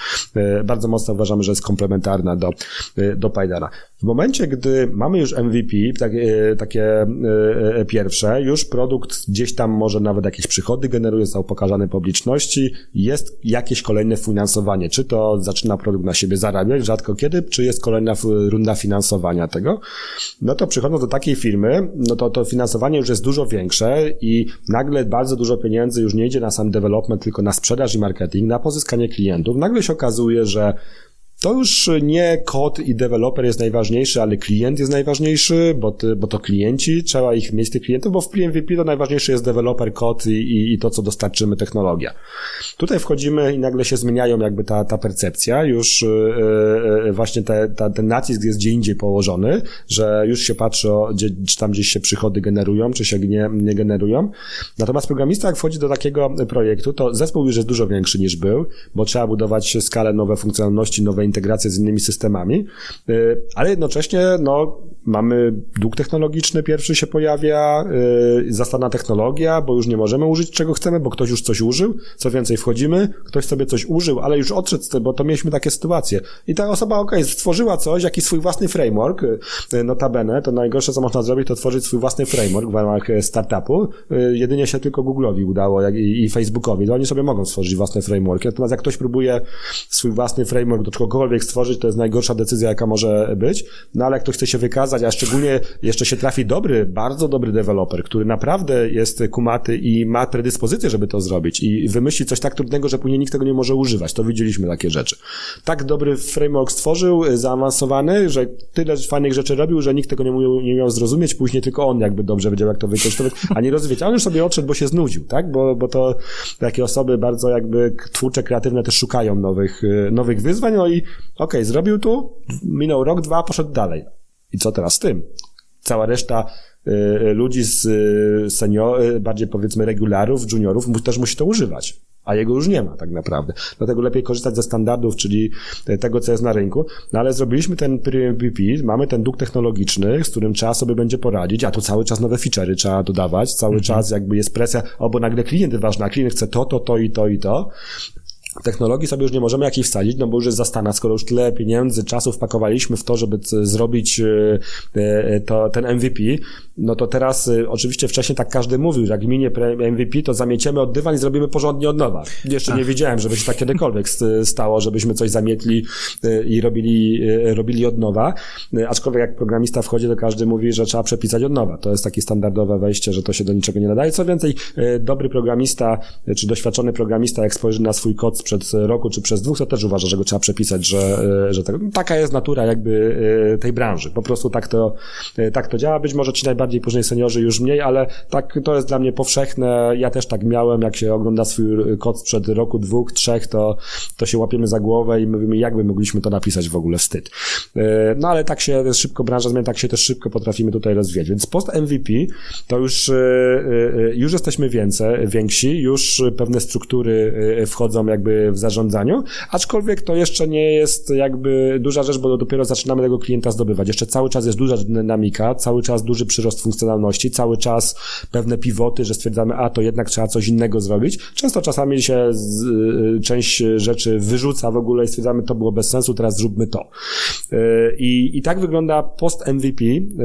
bardzo mocno uważamy, że jest komplementarna do Pythona. W momencie, gdy mamy już MVP, takie pierwsze, już produkt gdzieś tam może nawet jakieś przychody generuje, został pokazany publiczności, jest jakieś kolejne finansowanie. Czy to zaczyna produkt na siebie zarabiać, rzadko kiedy, czy jest kolejna runda finansowania tego, no to przychodząc do takiej firmy, no to finansowanie już jest dużo większe i nagle bardzo dużo pieniędzy już nie idzie na sam development, tylko na sprzedaż i marketing, na pozyskanie klientów. Nagle się okazuje, że to już nie kod i deweloper jest najważniejszy, ale klient jest najważniejszy, bo to klienci, trzeba ich mieć tych klientów, bo w MVP to najważniejszy jest deweloper, kod i to, co dostarczymy, technologia. Tutaj wchodzimy i nagle się zmieniają jakby ta percepcja, już właśnie ten nacisk jest gdzie indziej położony, że już się patrzy, czy tam gdzieś się przychody generują, czy się nie generują. Natomiast programista, jak wchodzi do takiego projektu, to zespół już jest dużo większy niż był, bo trzeba budować skalę, nowe funkcjonalności, nowe integracje z innymi systemami, ale jednocześnie mamy dług technologiczny, pierwszy się pojawia, zastana technologia, bo już nie możemy użyć czego chcemy, bo ktoś już coś użył, co więcej wchodzimy, ktoś sobie coś użył, ale już odszedł, bo to mieliśmy takie sytuacje. I ta osoba, stworzyła coś, jakiś swój własny framework, notabene, to najgorsze, co można zrobić, to tworzyć swój własny framework w ramach startupu, jedynie się tylko Google'owi udało i Facebookowi, to oni sobie mogą stworzyć własne frameworki, natomiast jak ktoś próbuje swój własny framework do czegokolwiek stworzyć, to jest najgorsza decyzja, jaka może być, no ale jak ktoś chce się wykazać, a szczególnie jeszcze się trafi bardzo dobry deweloper, który naprawdę jest kumaty i ma predyspozycję, żeby to zrobić i wymyśli coś tak trudnego, że później nikt tego nie może używać. To widzieliśmy takie rzeczy. Tak dobry framework stworzył, zaawansowany, że tyle fajnych rzeczy robił, że nikt tego nie miał zrozumieć, później tylko on jakby dobrze wiedział, jak to wykorzystać, a nie rozwijać. A on już sobie odszedł, bo się znudził, tak? Bo to takie osoby bardzo jakby twórcze, kreatywne też szukają nowych wyzwań, no i zrobił tu, minął rok, 2, poszedł dalej. I co teraz z tym? Cała reszta ludzi bardziej powiedzmy regularów, juniorów też musi to używać, a jego już nie ma tak naprawdę. Dlatego lepiej korzystać ze standardów, czyli tego, co jest na rynku. No ale zrobiliśmy ten MVP, mamy ten dług technologiczny, z którym trzeba sobie będzie poradzić, a tu cały czas nowe feature'y trzeba dodawać, cały czas jakby jest presja, bo nagle klient jest ważny, a klient chce to i to. Technologii sobie już nie możemy jakiej wsadzić, bo już jest zastana, skoro już tyle pieniędzy, czasu wpakowaliśmy w to, żeby zrobić ten MVP, no to teraz oczywiście wcześniej tak każdy mówił, że jak minie MVP, to zamieciemy od dywan i zrobimy porządnie od nowa. Jeszcze nie wiedziałem, żeby się tak kiedykolwiek stało, żebyśmy coś zamietli i robili od nowa, aczkolwiek jak programista wchodzi, to każdy mówi, że trzeba przepisać od nowa. To jest takie standardowe wejście, że to się do niczego nie nadaje. Co więcej, dobry programista, czy doświadczony programista, jak spojrzy na swój kod sprzed roku, czy przez 2, to też uważa, że go trzeba przepisać, że taka jest natura jakby tej branży. Po prostu tak to działa. Być może ci najbardziej później seniorzy już mniej, ale tak to jest dla mnie powszechne. Ja też tak miałem, jak się ogląda swój kod sprzed roku, 2, 3, to się łapiemy za głowę i mówimy, jakby mogliśmy to napisać w ogóle, wstyd. No ale tak się szybko branża zmienia, tak się też szybko potrafimy tutaj rozwijać. Więc post MVP to już jesteśmy więksi, już pewne struktury wchodzą jakby w zarządzaniu, aczkolwiek to jeszcze nie jest jakby duża rzecz, bo dopiero zaczynamy tego klienta zdobywać. Jeszcze cały czas jest duża dynamika, cały czas duży przyrost funkcjonalności, cały czas pewne pivoty, że stwierdzamy, to jednak trzeba coś innego zrobić. Często czasami się część rzeczy wyrzuca w ogóle i stwierdzamy, to było bez sensu, teraz zróbmy to. I tak wygląda post MVP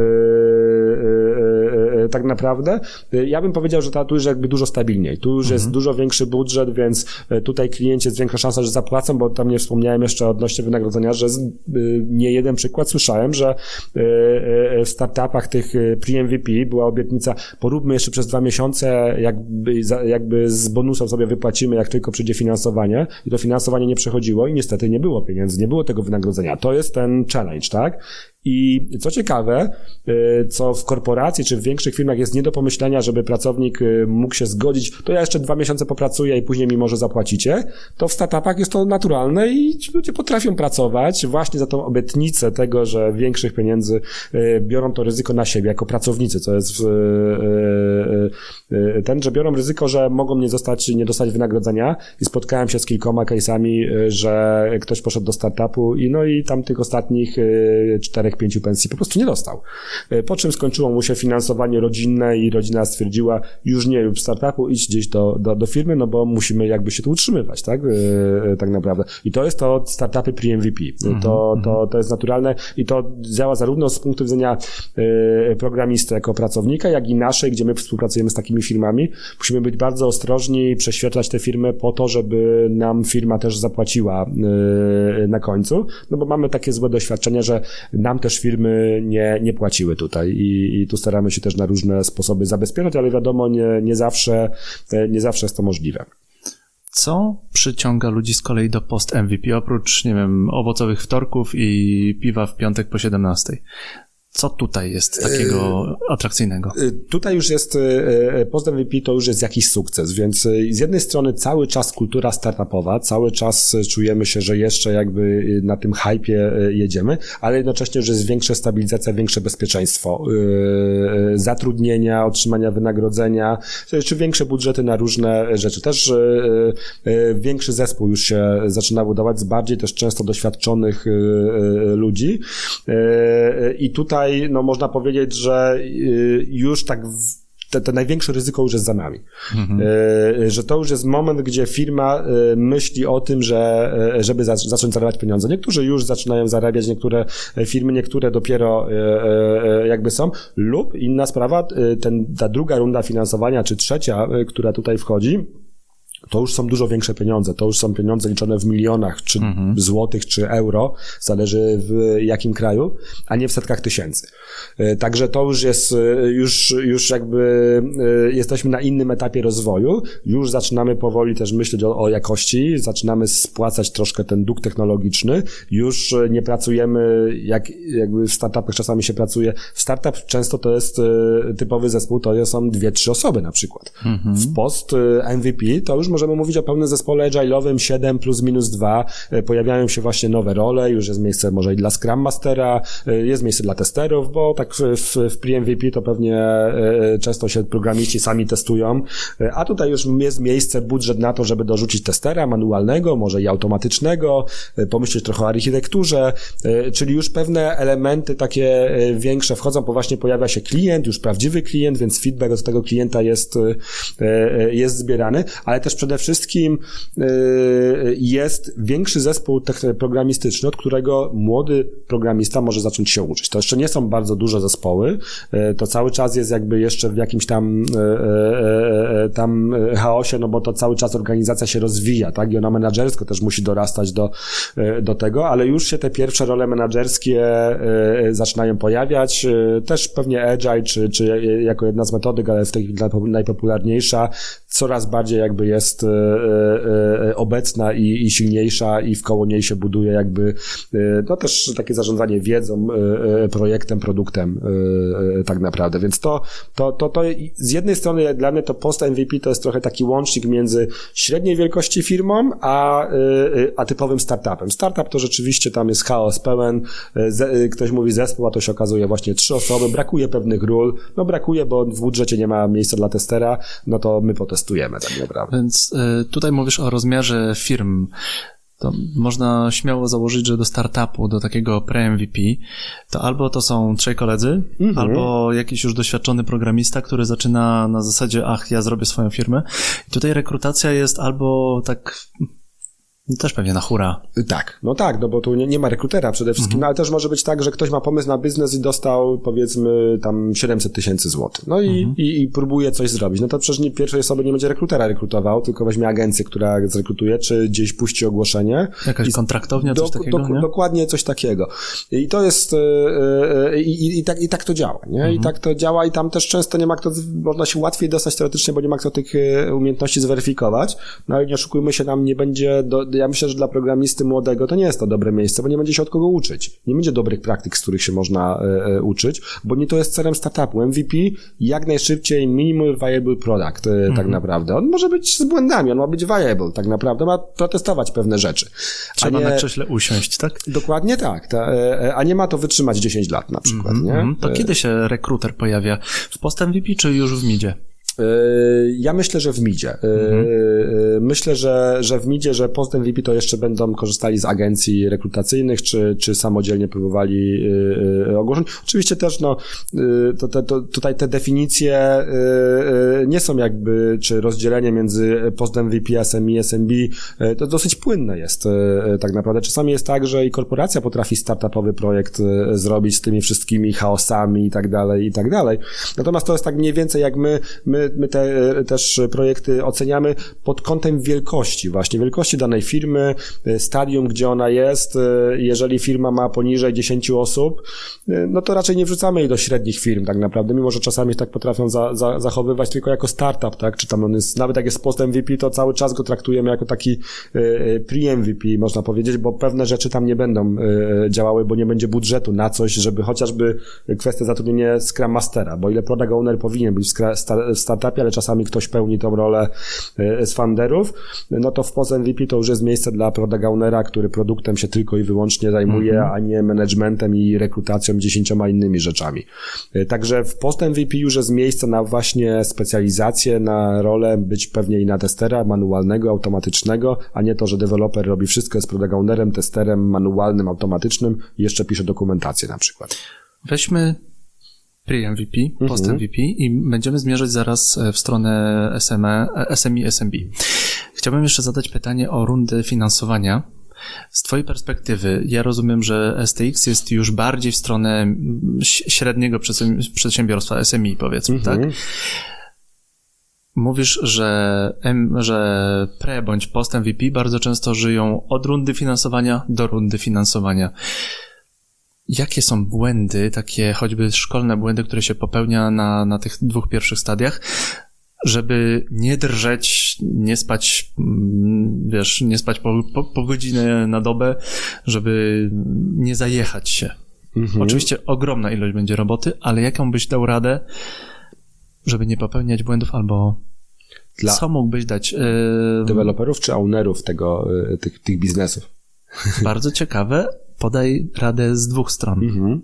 tak naprawdę. Ja bym powiedział, że tu już jakby dużo stabilniej. Tu już jest dużo większy budżet, więc tutaj klienci jest większa szansa, że zapłacą, bo tam nie wspomniałem jeszcze odnośnie wynagrodzenia, że nie jeden przykład słyszałem, że w startupach tych pre-MVP była obietnica, poróbmy jeszcze przez 2 miesiące, jakby z bonusem sobie wypłacimy, jak tylko przyjdzie finansowanie i to finansowanie nie przechodziło i niestety nie było pieniędzy, nie było tego wynagrodzenia. To jest ten challenge, tak? I co ciekawe, co w korporacji czy w większych firmach jest nie do pomyślenia, żeby pracownik mógł się zgodzić, to ja jeszcze 2 miesiące popracuję i później mi może zapłacicie, to w startupach jest to naturalne i ci ludzie potrafią pracować właśnie za tą obietnicę tego, że większych pieniędzy biorą to ryzyko na siebie jako pracownicy, co jest że biorą ryzyko, że mogą nie dostać wynagrodzenia i spotkałem się z kilkoma case'ami, że ktoś poszedł do startupu i tam tych ostatnich 4-5 pensji po prostu nie dostał. Po czym skończyło mu się finansowanie rodzinne i rodzina stwierdziła, już nie rób startupu, idź gdzieś do firmy, no bo musimy jakby się tu utrzymywać, tak? Tak naprawdę. I to jest to startupy pre-MVP. To jest naturalne i to działa zarówno z punktu widzenia programisty jako pracownika, jak i naszej, gdzie my współpracujemy z takimi firmami. Musimy być bardzo ostrożni i prześwietlać te firmy po to, żeby nam firma też zapłaciła na końcu, no bo mamy takie złe doświadczenia, że nam też firmy nie płaciły tutaj i tu staramy się też na różne sposoby zabezpieczać, ale wiadomo, nie zawsze jest to możliwe. Co przyciąga ludzi z kolei do post-MVP, oprócz, nie wiem, owocowych wtorków i piwa w piątek po 17? Co tutaj jest takiego atrakcyjnego? Tutaj już jest, post-MVP to już jest jakiś sukces, więc z jednej strony cały czas kultura startupowa, cały czas czujemy się, że jeszcze jakby na tym hypie jedziemy, ale jednocześnie już jest większa stabilizacja, większe bezpieczeństwo zatrudnienia, otrzymania wynagrodzenia, czy większe budżety na różne rzeczy. Też większy zespół już się zaczyna budować z bardziej też często doświadczonych ludzi i tutaj no można powiedzieć, że już tak to największe ryzyko już jest za nami. Że to już jest moment, gdzie firma myśli o tym, żeby zacząć zarabiać pieniądze. Niektórzy już zaczynają zarabiać, niektóre firmy, niektóre dopiero jakby są. Lub inna sprawa, ta druga runda finansowania, czy trzecia, która tutaj wchodzi, to już są dużo większe pieniądze. To już są pieniądze liczone w milionach, czy złotych, czy euro, zależy w jakim kraju, a nie w setkach tysięcy. Także to już jest, już jakby jesteśmy na innym etapie rozwoju. Już zaczynamy powoli też myśleć o jakości, zaczynamy spłacać troszkę ten dług technologiczny. Już nie pracujemy, jakby w startupach czasami się pracuje. W startup często to jest typowy zespół, to są 2-3 osoby na przykład. W post MVP to już możemy mówić o pełnym zespole agile'owym 7 plus minus 2. Pojawiają się właśnie nowe role, już jest miejsce może i dla Scrum Mastera, jest miejsce dla testerów, bo tak w pre-MVP to pewnie często się programiści sami testują, a tutaj już jest miejsce, budżet na to, żeby dorzucić testera manualnego, może i automatycznego, pomyśleć trochę o architekturze, czyli już pewne elementy takie większe wchodzą, bo właśnie pojawia się klient, już prawdziwy klient, więc feedback od tego klienta jest zbierany, ale też przede wszystkim jest większy zespół programistyczny, od którego młody programista może zacząć się uczyć. To jeszcze nie są bardzo duże zespoły, to cały czas jest jakby jeszcze w jakimś tam chaosie, no bo to cały czas organizacja się rozwija, tak? I ona menadżersko też musi dorastać do tego, ale już się te pierwsze role menadżerskie zaczynają pojawiać, też pewnie Agile, czy jako jedna z metodyk, ale w tej najpopularniejsza, coraz bardziej jakby jest obecna i silniejsza i wkoło niej się buduje jakby no też takie zarządzanie wiedzą, projektem, produktem tak naprawdę, więc to z jednej strony dla mnie to post MVP to jest trochę taki łącznik między średniej wielkości firmą a typowym startupem. Startup to rzeczywiście tam jest chaos pełen, ktoś mówi zespół, a to się okazuje właśnie 3 osoby, brakuje pewnych ról, no brakuje, bo w budżecie nie ma miejsca dla testera, no to my potestujemy tak naprawdę. Więc tutaj mówisz o rozmiarze firm. To można śmiało założyć, że do startupu, do takiego pre-MVP, to albo to są 3 koledzy, albo jakiś już doświadczony programista, który zaczyna na zasadzie, ja zrobię swoją firmę. I tutaj rekrutacja jest albo tak... Też pewnie na hura. Tak, no bo tu nie ma rekrutera przede wszystkim, no ale też może być tak, że ktoś ma pomysł na biznes i dostał powiedzmy tam 700 000 złotych. No i próbuje coś zrobić. No to przecież pierwszej osoby nie będzie rekrutera rekrutował, tylko weźmie agencję, która zrekrutuje, czy gdzieś puści ogłoszenie. Jakaś kontraktownia, coś takiego, nie? Dokładnie coś takiego. I to jest i tak to działa, nie? I tak to działa i tam też często nie ma kto, można się łatwiej dostać teoretycznie, bo nie ma kto tych umiejętności zweryfikować. No ale nie oszukujmy się, nam nie będzie ja myślę, że dla programisty młodego to nie jest to dobre miejsce, bo nie będzie się od kogo uczyć. Nie będzie dobrych praktyk, z których się można uczyć, bo nie to jest celem startupu. MVP jak najszybciej minimal viable product tak naprawdę. On może być z błędami, on ma być viable tak naprawdę, ma protestować pewne rzeczy. Trzeba na krześle usiąść, tak? Dokładnie tak. A nie ma to wytrzymać 10 lat na przykład, nie? To kiedy się rekruter pojawia? W post-MVP czy już w midzie? Ja myślę, że w midzie. Myślę, że w midzie, że post MVP to jeszcze będą korzystali z agencji rekrutacyjnych, czy samodzielnie próbowali ogłoszeń. Oczywiście też, tutaj te definicje nie są jakby, czy rozdzielenie między post MVP, SME, SMB, to dosyć płynne jest tak naprawdę. Czasami jest tak, że i korporacja potrafi startupowy projekt zrobić z tymi wszystkimi chaosami i tak dalej. Natomiast to jest tak mniej więcej jak my te też projekty oceniamy pod kątem wielkości danej firmy, stadium, gdzie ona jest. Jeżeli firma ma poniżej 10 osób, no to raczej nie wrzucamy jej do średnich firm tak naprawdę, mimo że czasami tak potrafią zachowywać tylko jako startup, tak? Czy tam on jest, nawet jak jest post MVP, to cały czas go traktujemy jako taki pre-MVP, można powiedzieć, bo pewne rzeczy tam nie będą działały, bo nie będzie budżetu na coś, żeby chociażby kwestia zatrudnienia Scrum Mastera, bo ile product owner powinien być w startupie, ale czasami ktoś pełni tą rolę z founderów, no to w post MVP to już jest miejsce dla product ownera, który produktem się tylko i wyłącznie zajmuje, a nie managementem i rekrutacją 10 innymi rzeczami. Także w post MVP już jest miejsce na właśnie specjalizację, na rolę być pewnie i na testera manualnego, automatycznego, a nie to, że deweloper robi wszystko, jest product ownerem, testerem manualnym, automatycznym i jeszcze pisze dokumentację na przykład. Weźmy pre-MVP, post-MVP i będziemy zmierzać zaraz w stronę SME, SMB. Chciałbym jeszcze zadać pytanie o rundę finansowania. Z twojej perspektywy, ja rozumiem, że STX jest już bardziej w stronę średniego przedsiębiorstwa, SMI powiedzmy, tak? Mówisz, że pre bądź post-MVP bardzo często żyją od rundy finansowania do rundy finansowania. Jakie są błędy, takie choćby szkolne błędy, które się popełnia na tych dwóch pierwszych stadiach, żeby nie drżeć, nie spać, nie spać po godzinę na dobę, żeby nie zajechać się. Oczywiście ogromna ilość będzie roboty, ale jaką byś dał radę, żeby nie popełniać błędów, albo co mógłbyś dać? Deweloperów czy ownerów tych biznesów? Bardzo ciekawe. Podaj radę z dwóch stron.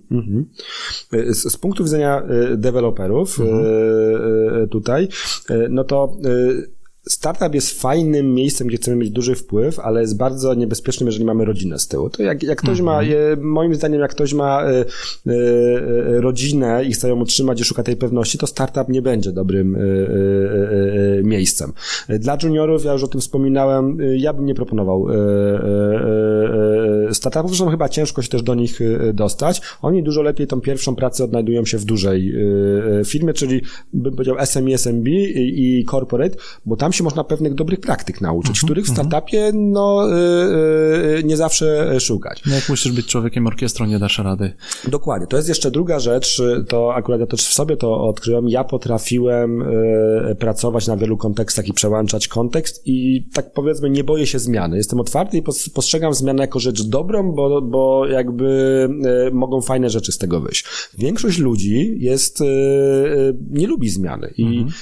Z punktu widzenia deweloperów tutaj, no to startup jest fajnym miejscem, gdzie chcemy mieć duży wpływ, ale jest bardzo niebezpiecznym, jeżeli mamy rodzinę z tyłu. To jak ktoś ma, moim zdaniem, jak ktoś ma rodzinę i chce ją utrzymać i szuka tej pewności, to startup nie będzie dobrym miejscem. Dla juniorów, ja już o tym wspominałem, ja bym nie proponował startupów, zresztą chyba ciężko się też do nich dostać. Oni dużo lepiej tą pierwszą pracę odnajdują się w dużej firmie, czyli bym powiedział SME, SMB i corporate, bo tam się można pewnych dobrych praktyk nauczyć, których w startupie nie zawsze szukać. No jak musisz być człowiekiem orkiestrą, nie dasz rady. Dokładnie. To jest jeszcze druga rzecz, to akurat ja też w sobie to odkryłem. Ja potrafiłem pracować na wielu kontekstach i przełączać kontekst i tak powiedzmy nie boję się zmiany. Jestem otwarty i postrzegam zmianę jako rzecz dobrą, bo jakby mogą fajne rzeczy z tego wyjść. Większość ludzi nie lubi zmiany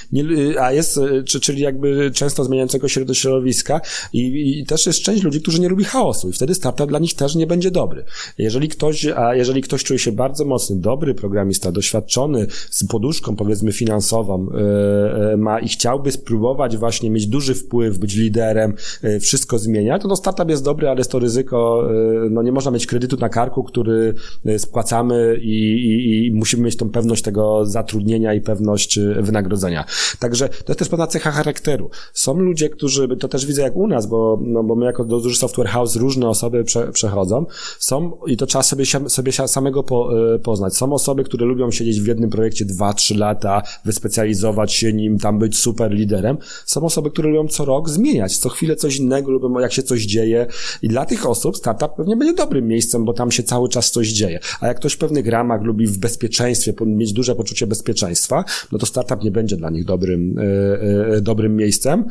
czyli jakby często zmieniającego się do środowiska i też jest część ludzi, którzy nie lubi chaosu i wtedy startup dla nich też nie będzie dobry. Jeżeli ktoś czuje się bardzo mocny, dobry programista, doświadczony, z poduszką powiedzmy finansową ma i chciałby spróbować właśnie mieć duży wpływ, być liderem, wszystko zmieniać, to startup jest dobry, ale jest to ryzyko, nie można mieć kredytu na karku, który spłacamy i musimy mieć tą pewność tego zatrudnienia i pewność wynagrodzenia. Także to jest też pewna cecha charakteru. Są ludzie, którzy, to też widzę jak u nas, bo my jako duży software house różne osoby przechodzą, i to trzeba sobie samego poznać. Są osoby, które lubią siedzieć w jednym projekcie 2-3 lata, wyspecjalizować się nim, tam być super liderem. Są osoby, które lubią co rok zmieniać, co chwilę coś innego, lubią jak się coś dzieje i dla tych osób startup pewnie będzie dobrym miejscem, bo tam się cały czas coś dzieje. A jak ktoś w pewnych ramach lubi w bezpieczeństwie, mieć duże poczucie bezpieczeństwa, no to startup nie będzie dla nich dobrym miejscem.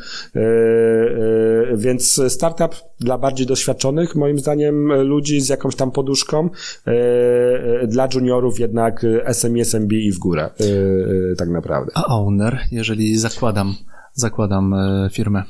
Więc startup dla bardziej doświadczonych, moim zdaniem, ludzi z jakąś tam poduszką, dla juniorów jednak SME, SMB i w górę, tak naprawdę. A owner, jeżeli zakładam firmę?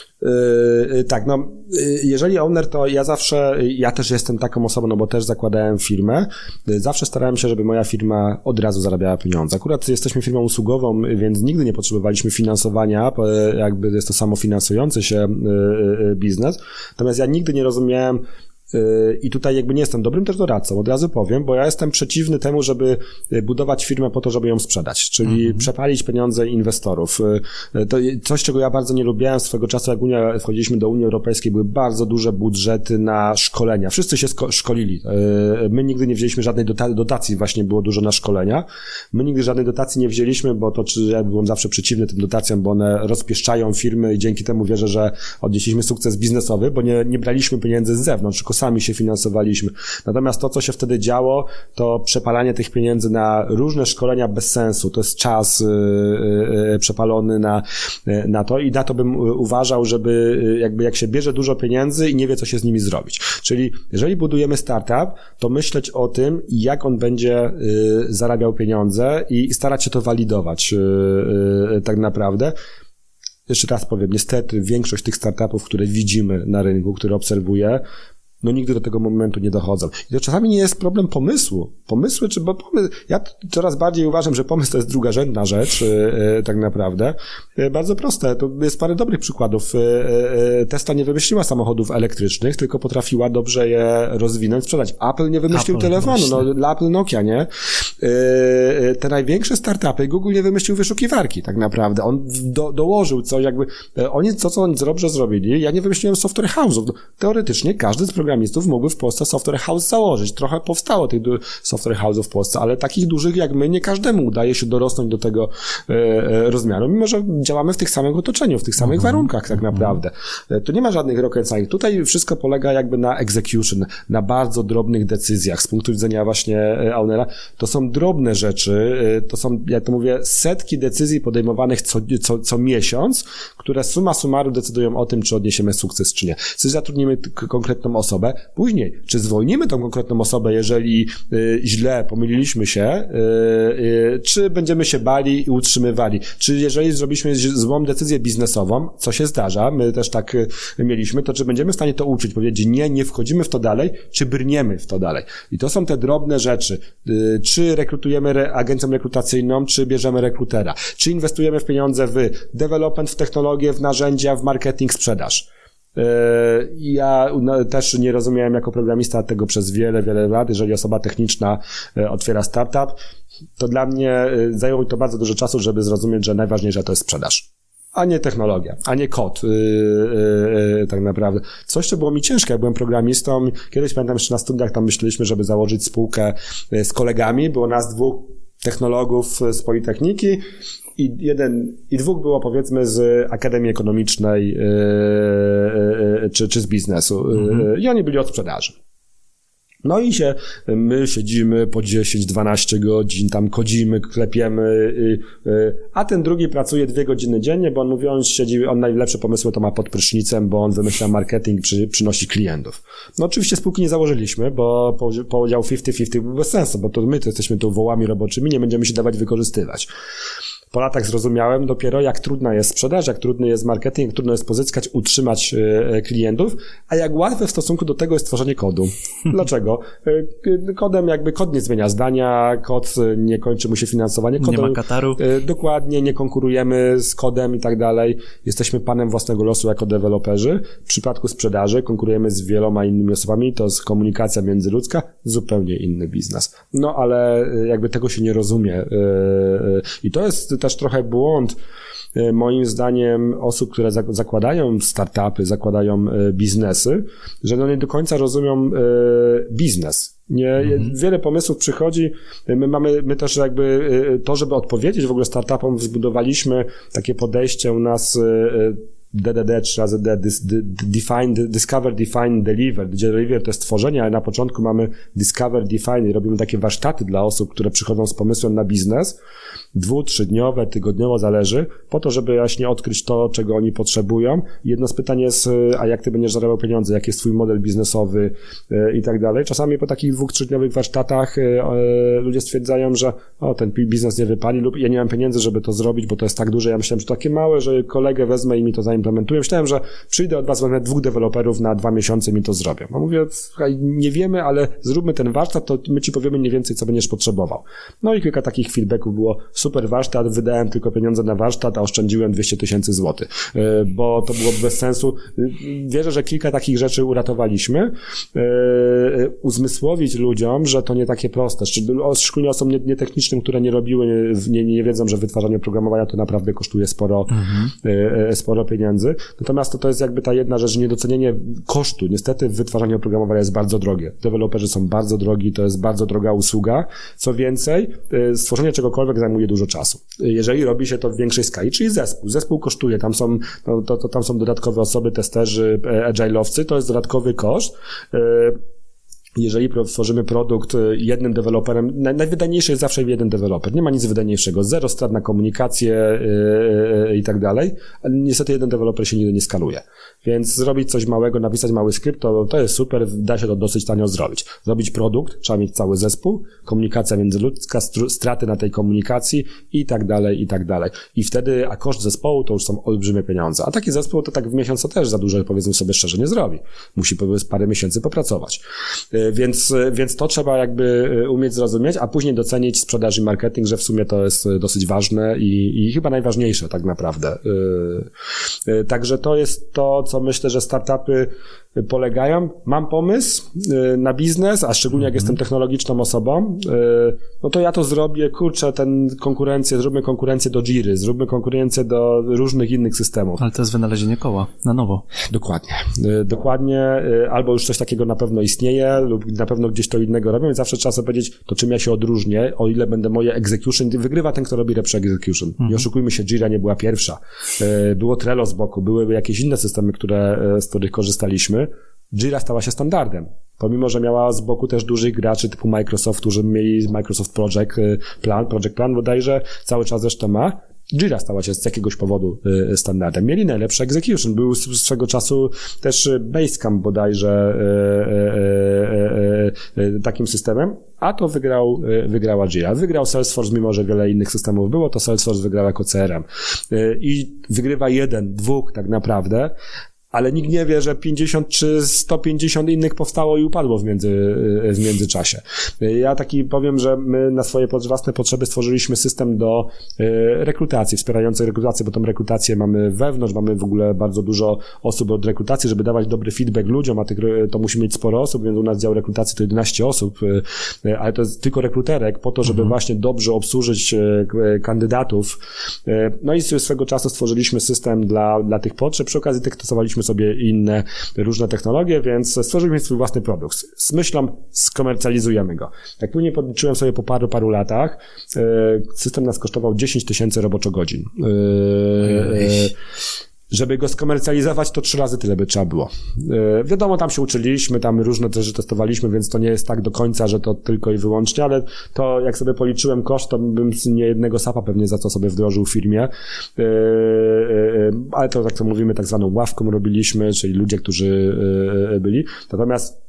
Tak, no jeżeli owner, to ja też jestem taką osobą, no bo też zakładałem firmę, zawsze starałem się, żeby moja firma od razu zarabiała pieniądze. Akurat jesteśmy firmą usługową, więc nigdy nie potrzebowaliśmy finansowania, jakby jest to samofinansujący się biznes, natomiast ja nigdy nie rozumiałem, i tutaj jakby nie jestem dobrym też doradcą, od razu powiem, bo ja jestem przeciwny temu, żeby budować firmę po to, żeby ją sprzedać, czyli przepalić pieniądze inwestorów. To coś, czego ja bardzo nie lubiłem swego czasu, jak wchodziliśmy do Unii Europejskiej, były bardzo duże budżety na szkolenia. Wszyscy się szkolili. My nigdy nie wzięliśmy żadnej dotacji, właśnie było dużo na szkolenia. My nigdy żadnej dotacji nie wzięliśmy, bo ja byłem zawsze przeciwny tym dotacjom, bo one rozpieszczają firmy i dzięki temu wierzę, że odnieśliśmy sukces biznesowy, bo nie braliśmy pieniędzy z zewnątrz, tylko sami się finansowaliśmy. Natomiast to, co się wtedy działo, to przepalanie tych pieniędzy na różne szkolenia bez sensu. To jest czas przepalony na to i na to bym uważał, żeby jakby jak się bierze dużo pieniędzy i nie wie, co się z nimi zrobić. Czyli jeżeli budujemy startup, to myśleć o tym, jak on będzie zarabiał pieniądze i starać się to walidować tak naprawdę. Jeszcze raz powiem, niestety większość tych startupów, które widzimy na rynku, które obserwuję, no nigdy do tego momentu nie dochodzą. I to czasami nie jest problem pomysłu. Ja coraz bardziej uważam, że pomysł to jest drugorzędna rzecz, tak naprawdę. Bardzo proste. To jest parę dobrych przykładów. Tesla nie wymyśliła samochodów elektrycznych, tylko potrafiła dobrze je rozwinąć, sprzedać. Apple nie wymyślił telefonu. No, dla Apple Nokia, nie? Te największe startupy, Google nie wymyślił wyszukiwarki, tak naprawdę. On dołożył coś, jakby, co oni dobrze zrobili. Ja nie wymyśliłem software house'ów. No, teoretycznie każdy z programistów mógłby w Polsce software house założyć. Trochę powstało tych software house'ów w Polsce, ale takich dużych jak my, nie każdemu udaje się dorosnąć do tego rozmiaru, mimo że działamy w tych samych otoczeniu, w tych samych warunkach tak naprawdę. To nie ma żadnych rocket science. Tutaj wszystko polega jakby na execution, na bardzo drobnych decyzjach. Z punktu widzenia właśnie ownera, to są drobne rzeczy, to są, jak to mówię, setki decyzji podejmowanych co miesiąc, które summa summarum decydują o tym, czy odniesiemy sukces, czy nie. Czy zatrudnimy konkretną osobę, później, czy zwolnimy tą konkretną osobę, jeżeli źle pomyliliśmy się, czy będziemy się bali i utrzymywali, czy jeżeli zrobiliśmy złą decyzję biznesową, co się zdarza, my też tak mieliśmy, to czy będziemy w stanie to uczyć, powiedzieć, nie wchodzimy w to dalej, czy brniemy w to dalej. I to są te drobne rzeczy. Czy rekrutujemy agencję rekrutacyjną, czy bierzemy rekrutera, czy inwestujemy w pieniądze w development, w technologię, w narzędzia, w marketing, sprzedaż. Ja też nie rozumiałem jako programista tego przez wiele lat. Jeżeli osoba techniczna otwiera startup, to dla mnie zajęło mi to bardzo dużo czasu, żeby zrozumieć, że najważniejsza to jest sprzedaż, a nie technologia, a nie kod, tak naprawdę. Coś, co było mi ciężkie, jak byłem programistą. Kiedyś pamiętam jeszcze na studiach, tam myśleliśmy, żeby założyć spółkę z kolegami. Było nas dwóch technologów z Politechniki i dwóch było, powiedzmy, z Akademii Ekonomicznej czy z biznesu. I oni byli od sprzedaży. No i my siedzimy po 10-12 godzin, tam kodzimy, klepiemy, a ten drugi pracuje 2 godziny dziennie, bo on mówi, on najlepsze pomysły to ma pod prysznicem, bo on wymyśla marketing, przynosi klientów. No oczywiście spółki nie założyliśmy, bo podział 50-50 był bez sensu, bo to my to jesteśmy tu wołami roboczymi, nie będziemy się dawać wykorzystywać. Po latach zrozumiałem dopiero, jak trudna jest sprzedaż, jak trudny jest marketing, jak trudno jest pozyskać, utrzymać klientów, a jak łatwe w stosunku do tego jest tworzenie kodu. Dlaczego? Kod nie zmienia zdania, kod nie kończy mu się finansowanie. Nie ma kataru. Dokładnie, nie konkurujemy z kodem i tak dalej. Jesteśmy panem własnego losu jako deweloperzy. W przypadku sprzedaży konkurujemy z wieloma innymi osobami, to jest komunikacja międzyludzka, zupełnie inny biznes. No ale jakby tego się nie rozumie. I to jest też trochę błąd, moim zdaniem, osób, które zakładają startupy, zakładają biznesy, że nie do końca rozumią biznes. Wiele pomysłów przychodzi, my też jakby to, żeby odpowiedzieć w ogóle startupom, zbudowaliśmy takie podejście u nas DDD, 3 razy D, Discover, Define, Deliver, gdzie Deliver to jest tworzenie, ale na początku mamy Discover, Define i robimy takie warsztaty dla osób, które przychodzą z pomysłem na biznes, 2-3-dniowe, tygodniowo, zależy, po to, żeby właśnie odkryć to, czego oni potrzebują. Jedno z pytań jest, a jak ty będziesz zarabiał pieniądze, jaki jest twój model biznesowy i tak dalej. Czasami po takich 2-3-dniowych warsztatach ludzie stwierdzają, że ten biznes nie wypali lub ja nie mam pieniędzy, żeby to zrobić, bo to jest tak duże. Ja myślałem, że to takie małe, że kolegę wezmę i mi to zaimplementuję. Myślałem, że przyjdę od was, wezmę 2 deweloperów na 2 miesiące i mi to zrobią. A mówię, słuchaj, nie wiemy, ale zróbmy ten warsztat, to my ci powiemy mniej więcej, co będziesz potrzebował. No i kilka takich feedbacków było, super warsztat, wydałem tylko pieniądze na warsztat, a oszczędziłem 200 000 złotych, bo to było bez sensu. Wierzę, że kilka takich rzeczy uratowaliśmy. Uzmysłowić ludziom, że to nie takie proste, szczególnie osobom nietechnicznym, które nie robiły, nie wiedzą, że wytwarzanie oprogramowania to naprawdę kosztuje sporo pieniędzy. Natomiast to jest jakby ta jedna rzecz, niedocenienie kosztu. Niestety wytwarzanie oprogramowania jest bardzo drogie. Deweloperzy są bardzo drogi, to jest bardzo droga usługa. Co więcej, stworzenie czegokolwiek zajmuje dużo czasu. Jeżeli robi się to w większej skali, czyli zespół. Zespół kosztuje, tam są dodatkowe osoby, testerzy, agile'owcy, to jest dodatkowy koszt. Jeżeli tworzymy produkt jednym deweloperem, najwydajniejszy jest zawsze jeden deweloper. Nie ma nic wydajniejszego. 0 strat na komunikację i tak dalej. Ale niestety jeden deweloper się nigdy nie skaluje. Więc zrobić coś małego, napisać mały skrypt, to jest super, da się to dosyć tanio zrobić. Zrobić produkt, trzeba mieć cały zespół, komunikacja międzyludzka, straty na tej komunikacji i tak dalej, i tak dalej. I wtedy, a koszt zespołu to już są olbrzymie pieniądze. A taki zespół to tak w miesiąc to też za dużo, powiedzmy sobie szczerze, nie zrobi. Musi parę miesięcy popracować. Więc to trzeba jakby umieć zrozumieć, a później docenić sprzedaż i marketing, że w sumie to jest dosyć ważne i chyba najważniejsze tak naprawdę. Także to jest to, co myślę, że startupy polegają. Mam pomysł na biznes, a szczególnie jak jestem technologiczną osobą, no to ja to zrobię, zróbmy konkurencję do Jiry, zróbmy konkurencję do różnych innych systemów. Ale to jest wynalezienie koła na nowo. Dokładnie, albo już coś takiego na pewno istnieje lub na pewno gdzieś to innego robią, więc zawsze trzeba sobie powiedzieć, to czym ja się odróżnię, o ile będę moje execution, wygrywa ten, kto robi lepszy execution. Nie oszukujmy się, Jira nie była pierwsza. Było Trello z boku, były jakieś inne systemy, z których korzystaliśmy. Jira stała się standardem. Pomimo, że miała z boku też dużych graczy typu Microsoftu, że mieli Microsoft Project Plan bodajże, cały czas zresztą ma. Jira stała się z jakiegoś powodu standardem. Mieli najlepszy execution. Był swego czasu też Basecamp bodajże takim systemem, a to wygrała Jira. Wygrał Salesforce, mimo że wiele innych systemów było, to Salesforce wygrał jako CRM. I wygrywa 1, 2 tak naprawdę, ale nikt nie wie, że 50 czy 150 innych powstało i upadło w międzyczasie. Ja taki powiem, że my na swoje własne potrzeby stworzyliśmy system do rekrutacji, wspierającej rekrutację, bo tą rekrutację mamy wewnątrz, mamy w ogóle bardzo dużo osób od rekrutacji, żeby dawać dobry feedback ludziom, a to musi mieć sporo osób, więc u nas dział rekrutacji to 11 osób, ale to jest tylko rekruterek po to, żeby właśnie dobrze obsłużyć kandydatów. No i swego czasu stworzyliśmy system dla tych potrzeb. Przy okazji testowaliśmy sobie inne różne technologie, więc stworzyliśmy swój własny produkt. Z myślą skomercjalizujemy go. Jak później podliczyłem sobie po paru latach, system nas kosztował 10 000 roboczogodzin. Żeby go skomercjalizować, to 3 razy tyle by trzeba było. Wiadomo, tam się uczyliśmy, tam różne rzeczy testowaliśmy, więc to nie jest tak do końca, że to tylko i wyłącznie, ale to jak sobie policzyłem koszt, to bym nie jednego SAP-a pewnie za to sobie wdrożył w firmie. Ale to, tak to mówimy, tak zwaną ławką robiliśmy, czyli ludzie, którzy byli. Natomiast,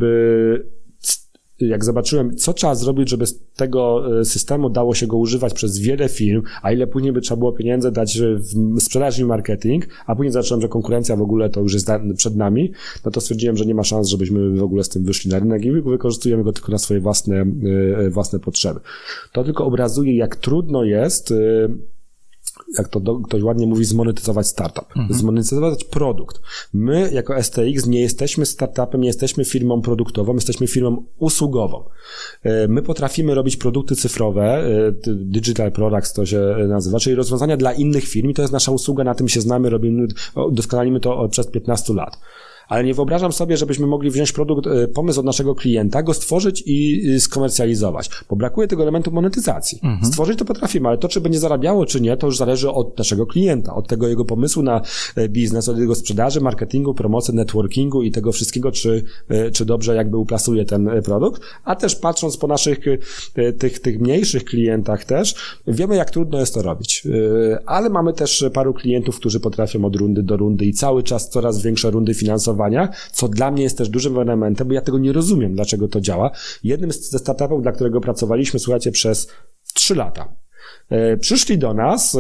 jak zobaczyłem, co trzeba zrobić, żeby z tego systemu dało się go używać przez wiele firm, a ile później by trzeba było pieniędzy dać w sprzedaż i marketing, a później zacząłem, że konkurencja w ogóle to już jest przed nami, no to stwierdziłem, że nie ma szans, żebyśmy w ogóle z tym wyszli na rynek i wykorzystujemy go tylko na swoje własne potrzeby. To tylko obrazuje, jak trudno jest, jak to ktoś ładnie mówi, zmonetyzować startup, zmonetyzować produkt. My, jako STX, nie jesteśmy startupem, nie jesteśmy firmą produktową, jesteśmy firmą usługową. My potrafimy robić produkty cyfrowe, digital products to się nazywa, czyli rozwiązania dla innych firm i to jest nasza usługa, na tym się znamy, doskonalimy to przez 15 lat. Ale nie wyobrażam sobie, żebyśmy mogli wziąć pomysł od naszego klienta, go stworzyć i skomercjalizować, bo brakuje tego elementu monetyzacji. Stworzyć to potrafimy, ale to, czy będzie zarabiało, czy nie, to już zależy od naszego klienta, od tego jego pomysłu na biznes, od jego sprzedaży, marketingu, promocji, networkingu i tego wszystkiego, czy dobrze jakby uplasuje ten produkt, a też patrząc po naszych tych mniejszych klientach też, wiemy, jak trudno jest to robić. Ale mamy też paru klientów, którzy potrafią od rundy do rundy i cały czas coraz większe rundy finansowania, co dla mnie jest też dużym elementem, bo ja tego nie rozumiem, dlaczego to działa. Jednym ze startupów, dla którego pracowaliśmy, słuchajcie, przez 3 lata. Przyszli do nas,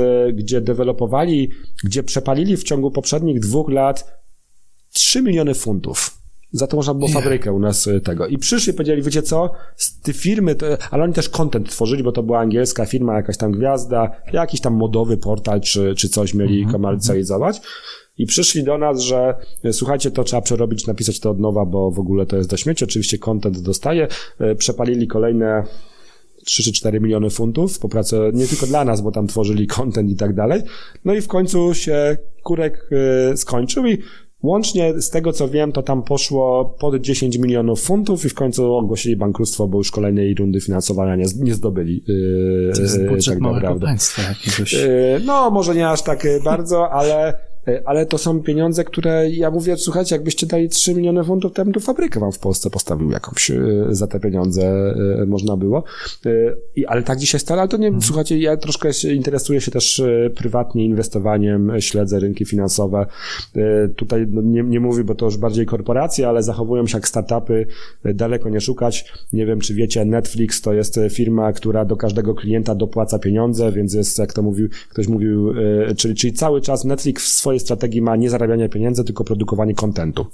gdzie przepalili w ciągu poprzednich 2 lat 3 miliony funtów. Za to można było fabrykę u nas tego. I przyszli i powiedzieli, wiecie co, z tej firmy, ale oni też content tworzyli, bo to była angielska firma, jakaś tam gwiazda, jakiś tam modowy portal, czy coś mieli komercjalizować. I przyszli do nas, że słuchajcie, to trzeba przerobić, napisać to od nowa, bo w ogóle to jest do śmieci. Oczywiście content dostaje. Przepalili kolejne 3 czy 4 miliony funtów po pracy, nie tylko dla nas, bo tam tworzyli content i tak dalej. No i w końcu się kurek skończył i łącznie z tego, co wiem, to tam poszło pod 10 milionów funtów i w końcu ogłosili bankructwo, bo już kolejnej rundy finansowania nie zdobyli. To jest budżet tak małego naprawdę. państwa jakiegoś. No, może nie aż tak bardzo, ale to są pieniądze, które ja mówię, słuchajcie, jakbyście dali 3 miliony funtów, to ja bym tu fabrykę wam w Polsce postawił jakąś za te pieniądze można było. Ale tak dzisiaj stale, ale to nie, słuchajcie, ja troszkę interesuję się też prywatnie inwestowaniem, śledzę rynki finansowe. Tutaj nie mówię, bo to już bardziej korporacje, ale zachowują się jak startupy, daleko nie szukać. Nie wiem, czy wiecie, Netflix to jest firma, która do każdego klienta dopłaca pieniądze, więc jest, jak to ktoś mówił, czyli cały czas Netflix w swojej strategii ma nie zarabianie pieniędzy, tylko produkowanie kontentu.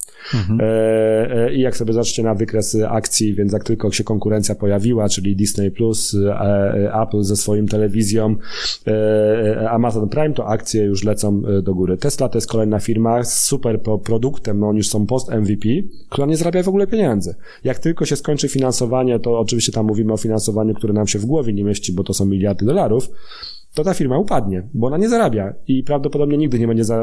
I jak sobie zobaczycie na wykres akcji, więc jak tylko się konkurencja pojawiła, czyli Disney+, Apple ze swoim telewizją, Amazon Prime, to akcje już lecą do góry. Tesla to jest kolejna firma z super produktem, no oni już są post-MVP, która nie zarabia w ogóle pieniędzy. Jak tylko się skończy finansowanie, to oczywiście tam mówimy o finansowaniu, które nam się w głowie nie mieści, bo to są miliardy dolarów, to ta firma upadnie, bo ona nie zarabia i prawdopodobnie nigdy nie będzie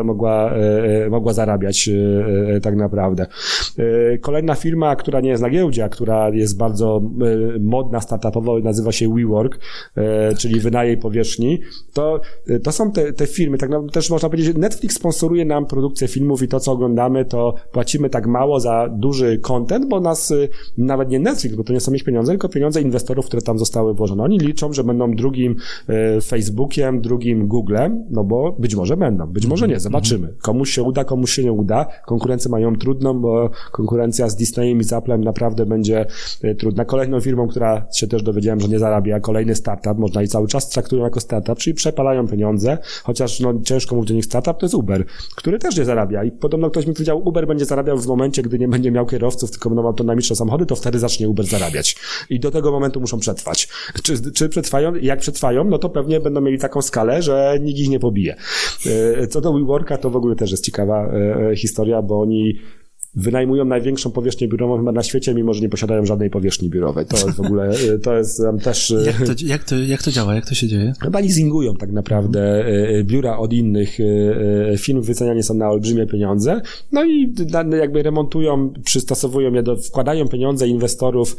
mogła zarabiać tak naprawdę. Kolejna firma, która nie jest na giełdzie, a która jest bardzo modna, startupowa, nazywa się WeWork, czyli wynajem powierzchni, to są te firmy, tak naprawdę też można powiedzieć, że Netflix sponsoruje nam produkcję filmów i to, co oglądamy, to płacimy tak mało za duży content, bo nas nawet nie Netflix, bo to nie są ich pieniądze, tylko pieniądze inwestorów, które tam zostały włożone. Oni liczą, że będą drugim Facebookiem, drugim Googlem, no bo być może będą, być może nie, zobaczymy. Komuś się uda, komuś się nie uda. Konkurencję mają trudną, bo konkurencja z Disneyem i z Applem naprawdę będzie trudna. Kolejną firmą, która się też dowiedziałem, że nie zarabia, kolejny startup, można i cały czas traktują jako startup, czyli przepalają pieniądze, chociaż no ciężko mówić o nich startup, to jest Uber, który też nie zarabia i podobno ktoś mi powiedział, Uber będzie zarabiał w momencie, gdy nie będzie miał kierowców, tylko będą autonomiczne samochody, to wtedy zacznie Uber zarabiać. I do tego momentu muszą przetrwać. Czy przetrwają? Jak przetrwają, no to pewnie będą mieli taką skalę, że nikt ich nie pobije. Co do WeWorka, to w ogóle też jest ciekawa historia, bo oni wynajmują największą powierzchnię biurową chyba na świecie, mimo że nie posiadają żadnej powierzchni biurowej. To jest w ogóle, to jest tam też... Jak to działa? Jak to się dzieje? Chyba leasingują tak naprawdę biura od innych firm, wyceniane są na olbrzymie pieniądze, no i jakby remontują, przystosowują je wkładają pieniądze inwestorów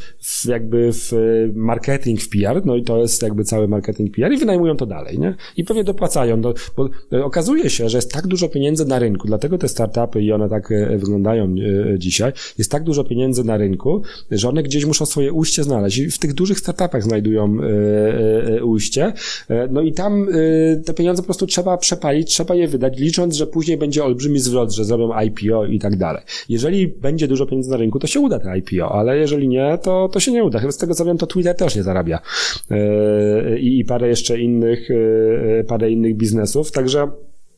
w marketing, w PR, no i to jest jakby cały marketing PR i wynajmują to dalej, nie? I pewnie dopłacają, bo okazuje się, że jest tak dużo pieniędzy na rynku, dlatego te startupy i one tak wyglądają dzisiaj, jest tak dużo pieniędzy na rynku, że one gdzieś muszą swoje ujście znaleźć i w tych dużych startupach znajdują ujście, no i tam te pieniądze po prostu trzeba przepalić, trzeba je wydać, licząc, że później będzie olbrzymi zwrot, że zrobią IPO i tak dalej. Jeżeli będzie dużo pieniędzy na rynku, to się uda te IPO, ale jeżeli nie, to się nie uda. Chyba z tego co wiem, to Twitter też nie zarabia i parę jeszcze innych biznesów, także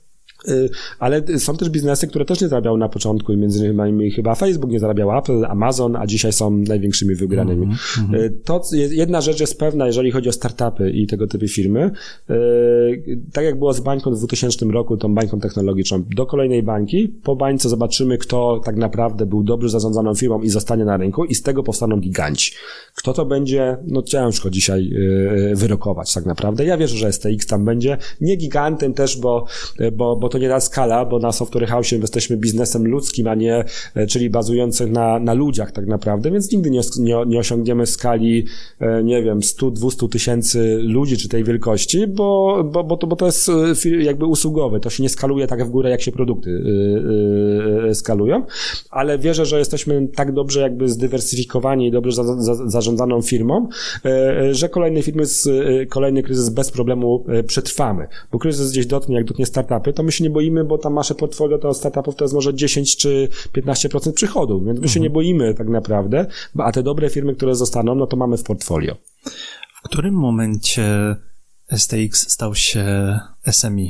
ale są też biznesy, które też nie zarabiały na początku i między innymi chyba Facebook nie zarabiał, Apple, Amazon, a dzisiaj są największymi wygranymi. To jedna rzecz jest pewna, jeżeli chodzi o startupy i tego typu firmy. Tak jak było z bańką w 2000 roku, tą bańką technologiczną, do kolejnej bańki, po bańce zobaczymy, kto tak naprawdę był dobrze zarządzaną firmą i zostanie na rynku i z tego powstaną giganci. Kto to będzie? No ciężko dzisiaj wyrokować tak naprawdę. Ja wierzę, że STX tam będzie. Nie gigantem też, bo to nie ta skala, bo na Software House jesteśmy biznesem ludzkim, a nie, czyli bazującym na ludziach tak naprawdę, więc nigdy nie osiągniemy skali, nie wiem, 100-200 tysięcy ludzi czy tej wielkości, bo to jest jakby usługowe, to się nie skaluje tak w górę, jak się produkty skalują, ale wierzę, że jesteśmy tak dobrze jakby zdywersyfikowani i dobrze zarządzaną firmą, że kolejny kryzys bez problemu przetrwamy, bo kryzys gdzieś dotknie, jak dotknie startupy, to my się nie boimy, bo tam nasze portfolio to startupów to jest może 10 czy 15% przychodów, więc my się nie boimy tak naprawdę, a te dobre firmy, które zostaną, no to mamy w portfolio. W którym momencie STX stał się SME?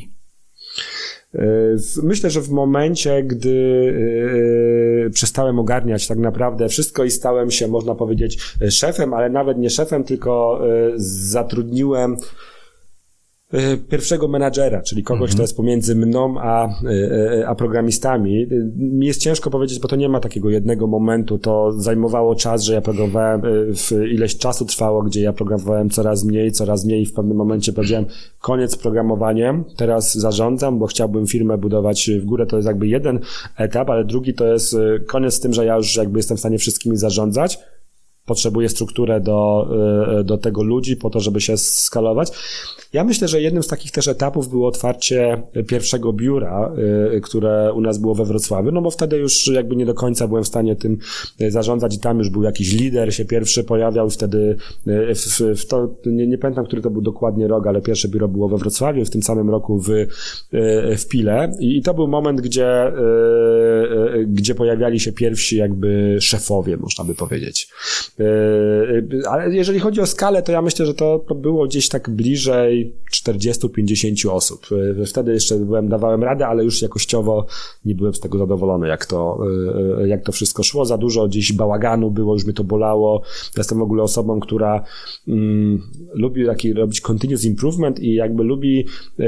Myślę, że w momencie, gdy przestałem ogarniać tak naprawdę wszystko i stałem się, można powiedzieć, szefem, ale nawet nie szefem, tylko zatrudniłem pierwszego menadżera, czyli kogoś, kto jest pomiędzy mną a programistami. Mi jest ciężko powiedzieć, bo to nie ma takiego jednego momentu. To zajmowało czas, że ja programowałem, ileś czasu trwało, gdzie ja programowałem coraz mniej i w pewnym momencie powiedziałem, koniec z programowaniem, teraz zarządzam, bo chciałbym firmę budować w górę. To jest jakby jeden etap, ale drugi to jest koniec z tym, że ja już jakby jestem w stanie wszystkimi zarządzać. Potrzebuję strukturę do tego ludzi po to, żeby się skalować. Ja myślę, że jednym z takich też etapów było otwarcie pierwszego biura, które u nas było we Wrocławiu, no bo wtedy już jakby nie do końca byłem w stanie tym zarządzać i tam już był jakiś lider, się pierwszy pojawiał i wtedy nie pamiętam, który to był dokładnie rok, ale pierwsze biuro było we Wrocławiu, w tym samym roku w Pile i to był moment, gdzie pojawiali się pierwsi jakby szefowie, można by powiedzieć. Ale jeżeli chodzi o skalę, to ja myślę, że to było gdzieś tak bliżej 40-50 osób. Wtedy jeszcze dawałem radę, ale już jakościowo nie byłem z tego zadowolony, jak to wszystko szło. Za dużo gdzieś bałaganu było, już mnie to bolało. Jestem w ogóle osobą, która lubi robić continuous improvement i jakby lubi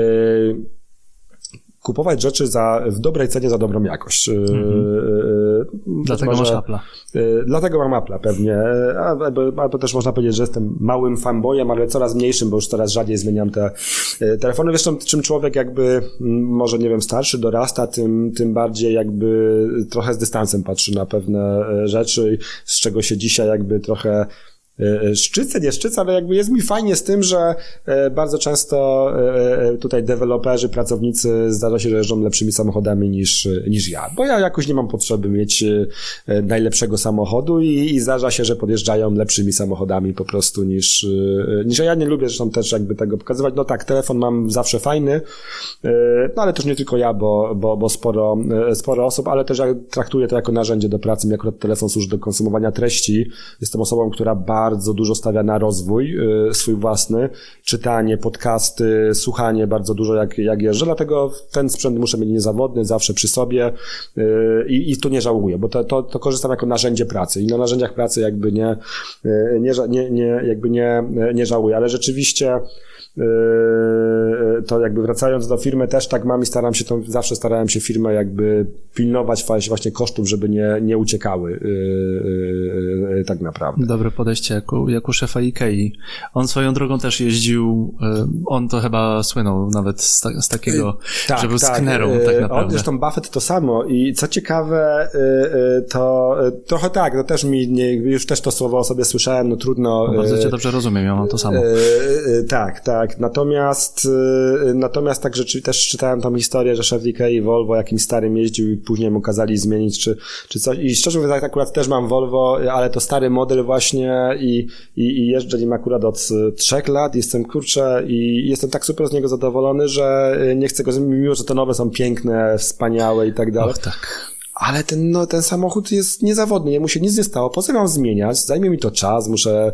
kupować rzeczy w dobrej cenie za dobrą jakość. Dlatego masz Apple'a. Dlatego mam Apple'a pewnie, albo też można powiedzieć, że jestem małym fanboyem, ale coraz mniejszym, bo już coraz rzadziej zmieniam te telefony. Zresztą czym człowiek jakby może, nie wiem, starszy dorasta, tym bardziej jakby trochę z dystansem patrzy na pewne rzeczy, z czego się dzisiaj jakby trochę nie szczycę, ale jakby jest mi fajnie z tym, że bardzo często tutaj deweloperzy, pracownicy zdarza się, że jeżdżą lepszymi samochodami niż ja, bo ja jakoś nie mam potrzeby mieć najlepszego samochodu i zdarza się, że podjeżdżają lepszymi samochodami po prostu niż ja nie lubię zresztą też jakby tego pokazywać. No tak, telefon mam zawsze fajny, no ale też nie tylko ja, bo sporo osób, ale też ja traktuję to jako narzędzie do pracy. Mi akurat telefon służy do konsumowania treści. Jestem osobą, która bardzo dużo stawia na rozwój swój własny, czytanie, podcasty, słuchanie bardzo dużo jak jeżdżę, dlatego ten sprzęt muszę mieć niezawodny, zawsze przy sobie i tu nie żałuję, bo to korzystam jako narzędzie pracy i na narzędziach pracy jakby nie żałuję, ale rzeczywiście to jakby wracając do firmy też tak mam i zawsze starałem się firmę jakby pilnować właśnie kosztów, żeby nie uciekały tak naprawdę. Dobre podejście jak u szefa Ikei. On swoją drogą też jeździł, on to chyba słynął nawet z takiego, że był sknerą tak naprawdę. Zresztą Buffett to samo i co ciekawe to trochę tak, no też już też to słowo o sobie słyszałem, no trudno. No bardzo cię dobrze rozumiem, ja mam to samo. Tak. Natomiast tak, że też czytałem tam historię, że szef Ikei Volvo jakimś starym jeździł i później mu kazali zmienić czy coś. I szczerze mówiąc, tak akurat też mam Volvo, ale to stary model właśnie i jeżdżę nim akurat od 3 lat. I jestem tak super z niego zadowolony, że nie chcę go zmienić, mimo że te nowe są piękne, wspaniałe i tak dalej. Och, tak. Ale ten samochód jest niezawodny, jemu się nic nie stało, po co mam zmieniać, zajmie mi to czas, muszę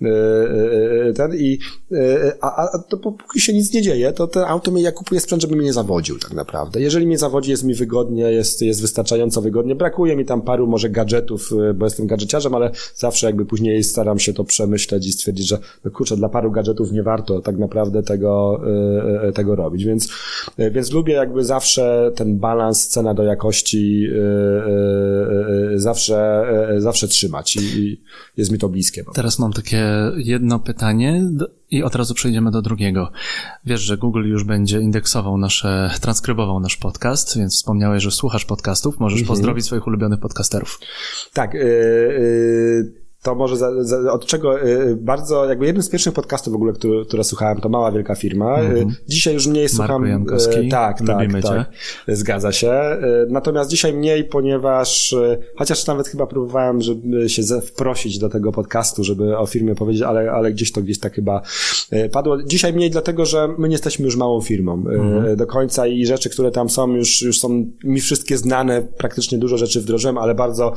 to póki się nic nie dzieje, to ten auto ja kupuję sprzęt, żeby mnie nie zawodził tak naprawdę. Jeżeli mnie zawodzi, jest mi wygodnie, jest wystarczająco wygodnie, brakuje mi tam paru może gadżetów, bo jestem gadżeciarzem, ale zawsze jakby później staram się to przemyśleć i stwierdzić, że no kurczę, dla paru gadżetów nie warto tak naprawdę tego robić, więc lubię jakby zawsze ten balans cena do jakości zawsze trzymać i jest mi to bliskie. Teraz mam takie jedno pytanie i od razu przejdziemy do drugiego. Wiesz, że Google już będzie indeksował transkrybował nasz podcast, więc wspomniałeś, że słuchasz podcastów. Możesz pozdrowić swoich ulubionych podcasterów. Tak, to może od czego bardzo, jakby jednym z pierwszych podcastów w ogóle, które słuchałem, to Mała Wielka Firma. Dzisiaj już mniej słucham. Marku Jankowski, tak, lubimy cię. Zgadza się. Natomiast dzisiaj mniej, ponieważ chociaż nawet chyba próbowałem, żeby się wprosić do tego podcastu, żeby o firmie powiedzieć, ale gdzieś tak chyba padło. Dzisiaj mniej dlatego, że my nie jesteśmy już małą firmą do końca i rzeczy, które tam są, już są mi wszystkie znane, praktycznie dużo rzeczy wdrożyłem, ale bardzo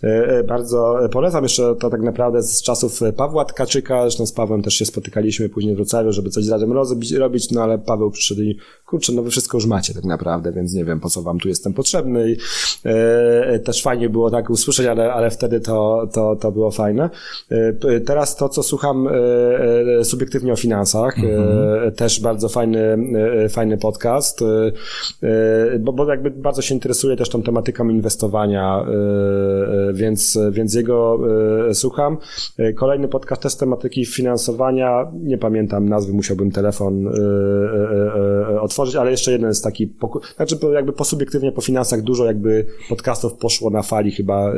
polecam jeszcze to tak naprawdę z czasów Pawła Tkaczyka, zresztą z Pawłem też się spotykaliśmy później w Wrocławiu, żeby coś razem robić, no ale Paweł przyszedł i kurczę, no wy wszystko już macie tak naprawdę, więc nie wiem, po co wam tu jestem potrzebny i też fajnie było tak usłyszeć, ale wtedy to było fajne. Teraz to, co słucham subiektywnie o finansach, też bardzo fajny podcast, bo jakby bardzo się interesuję też tą tematyką inwestowania, więc jego słucham. Kolejny podcast też z tematyki finansowania, nie pamiętam nazwy, musiałbym telefon otworzyć, ale jeszcze jeden jest taki, znaczy jakby posubiektywnie po finansach dużo jakby podcastów poszło na fali chyba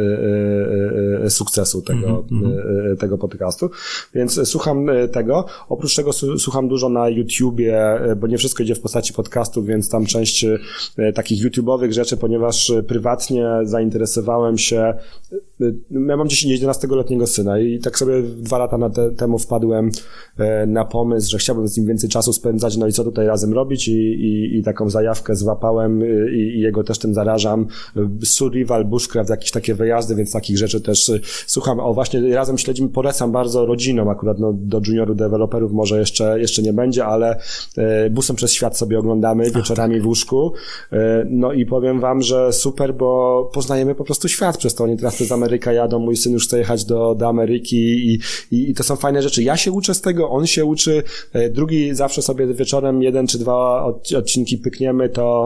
sukcesu tego podcastu, więc słucham tego. Oprócz tego słucham dużo na YouTubie, bo nie wszystko idzie w postaci podcastów, więc tam część takich YouTube'owych rzeczy, ponieważ prywatnie zainteresowałem się, ja mam 11-letniego syna i tak sobie 2 lata temu wpadłem na pomysł, że chciałbym z nim więcej czasu spędzać, no i co tutaj razem robić i taką zajawkę złapałem i jego też tym zarażam. Survival, bushcraft, jakieś takie wyjazdy, więc takich rzeczy też słucham. O, właśnie razem śledzimy, polecam bardzo rodzinom akurat, no do juniorów deweloperów może jeszcze nie będzie, ale Busem przez świat sobie oglądamy wieczorami w łóżku. No i powiem wam, że super, bo poznajemy po prostu świat przez to. Oni teraz przez Amerykę jadą, mój syn już chce jechać do Ameryki i to są fajne rzeczy. Ja się uczę z tego, on się uczy. Drugi zawsze sobie wieczorem 1 czy 2 odcinki pykniemy,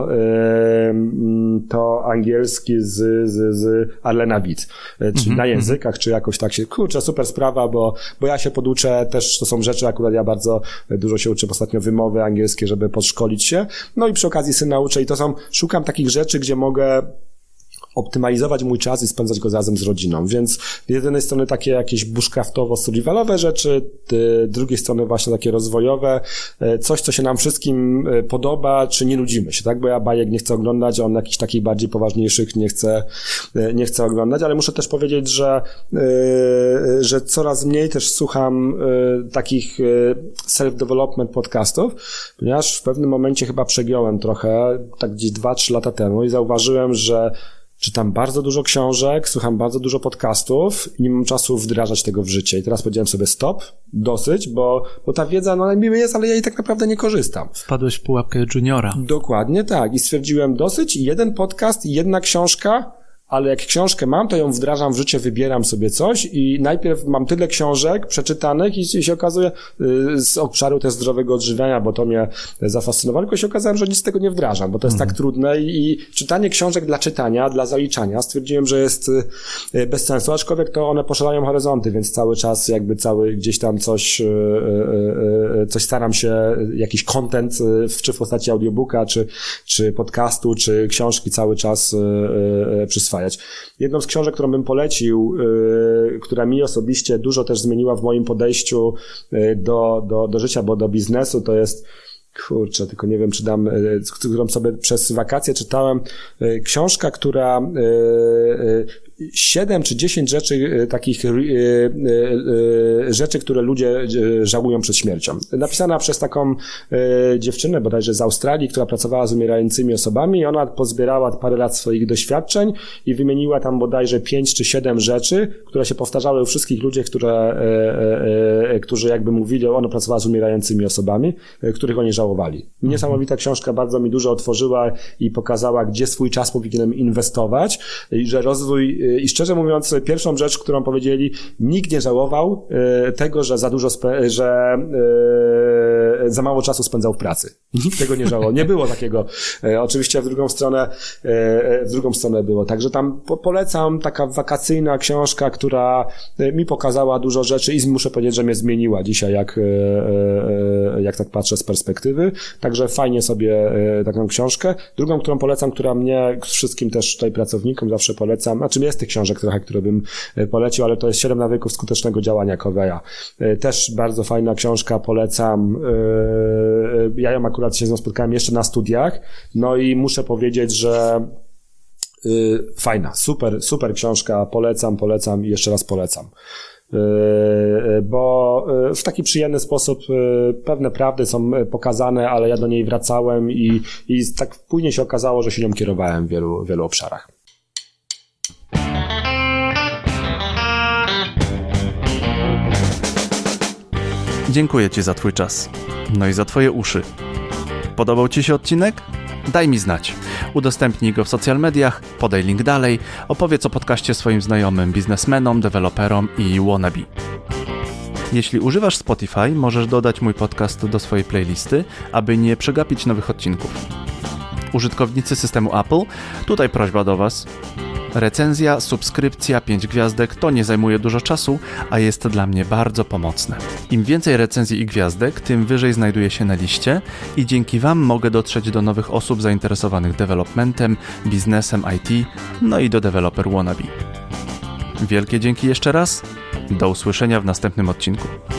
to angielski z Arlena Witt. Czy na językach, czy jakoś tak się, kurczę, super sprawa, bo ja się poduczę też, to są rzeczy, akurat ja bardzo dużo się uczę ostatnio wymowy angielskie, żeby podszkolić się. No i przy okazji syna uczę i szukam takich rzeczy, gdzie mogę optymalizować mój czas i spędzać go razem z rodziną, więc z jednej strony takie jakieś bushcraftowo-survivalowe rzeczy, z drugiej strony właśnie takie rozwojowe, coś, co się nam wszystkim podoba, czy nie nudzimy się, tak, bo ja bajek nie chcę oglądać, on jakichś takich bardziej poważniejszych nie chcę oglądać, ale muszę też powiedzieć, że coraz mniej też słucham takich self-development podcastów, ponieważ w pewnym momencie chyba przegiąłem trochę, tak gdzieś 2-3 lata temu i zauważyłem, że czytam bardzo dużo książek, słucham bardzo dużo podcastów i nie mam czasu wdrażać tego w życie. I teraz powiedziałem sobie stop, dosyć, bo ta wiedza, no niby jest, ale ja jej tak naprawdę nie korzystam. Wpadłeś w pułapkę juniora. Dokładnie tak. I stwierdziłem dosyć, jeden podcast i jedna książka, ale jak książkę mam, to ją wdrażam w życie, wybieram sobie coś i najpierw mam tyle książek przeczytanych i się okazuje z obszaru też zdrowego odżywiania, bo to mnie zafascynowało, tylko się okazałem, że nic z tego nie wdrażam, bo to jest tak trudne i czytanie książek dla czytania, dla zaliczania stwierdziłem, że jest bez sensu, aczkolwiek to one poszalają horyzonty, więc cały czas jakby gdzieś tam coś staram się, jakiś content, czy w postaci audiobooka, czy podcastu, czy książki cały czas przyswajać. Jedną z książek, którą bym polecił, która mi osobiście dużo też zmieniła w moim podejściu do życia, bo do biznesu, to jest, kurczę, tylko nie wiem, czy dam, którą sobie przez wakacje czytałem, książka, która 7 czy 10 rzeczy, takich rzeczy, które ludzie żałują przed śmiercią. Napisana przez taką dziewczynę, bodajże z Australii, która pracowała z umierającymi osobami i ona pozbierała parę lat swoich doświadczeń i wymieniła tam bodajże 5 czy 7 rzeczy, które się powtarzały u wszystkich ludziach, którzy jakby mówili, ona pracowała z umierającymi osobami, których oni żałowali. Niesamowita książka, bardzo mi dużo otworzyła i pokazała, gdzie swój czas powinienem inwestować i że rozwój I szczerze mówiąc, pierwszą rzecz, którą powiedzieli, nikt nie żałował tego, że za mało czasu spędzał w pracy. Nikt tego nie żałował. Nie było takiego. Oczywiście w drugą stronę było. Także tam polecam, taka wakacyjna książka, która mi pokazała dużo rzeczy i muszę powiedzieć, że mnie zmieniła dzisiaj, jak tak patrzę z perspektywy. Także fajnie sobie taką książkę. Drugą, którą polecam, która mnie, wszystkim też tutaj pracownikom zawsze polecam, znaczy jest tych książek trochę, które bym polecił, ale to jest 7 nawyków skutecznego działania Coveya. Też bardzo fajna książka, polecam. Ja ją akurat się z nią spotkałem jeszcze na studiach, no i muszę powiedzieć, że fajna, super książka, polecam i jeszcze raz polecam. Bo w taki przyjemny sposób pewne prawdy są pokazane, ale ja do niej wracałem i tak później się okazało, że się nią kierowałem w wielu obszarach. Dziękuję Ci za Twój czas. No i za Twoje uszy. Podobał Ci się odcinek? Daj mi znać. Udostępnij go w social mediach, podaj link dalej, opowiedz o podcaście swoim znajomym, biznesmenom, deweloperom i wannabe. Jeśli używasz Spotify, możesz dodać mój podcast do swojej playlisty, aby nie przegapić nowych odcinków. Użytkownicy systemu Apple, tutaj prośba do Was. Recenzja, subskrypcja, 5 gwiazdek to nie zajmuje dużo czasu, a jest dla mnie bardzo pomocne. Im więcej recenzji i gwiazdek, tym wyżej znajduję się na liście i dzięki Wam mogę dotrzeć do nowych osób zainteresowanych developmentem, biznesem IT, no i do developer wannabe. Wielkie dzięki jeszcze raz. Do usłyszenia w następnym odcinku.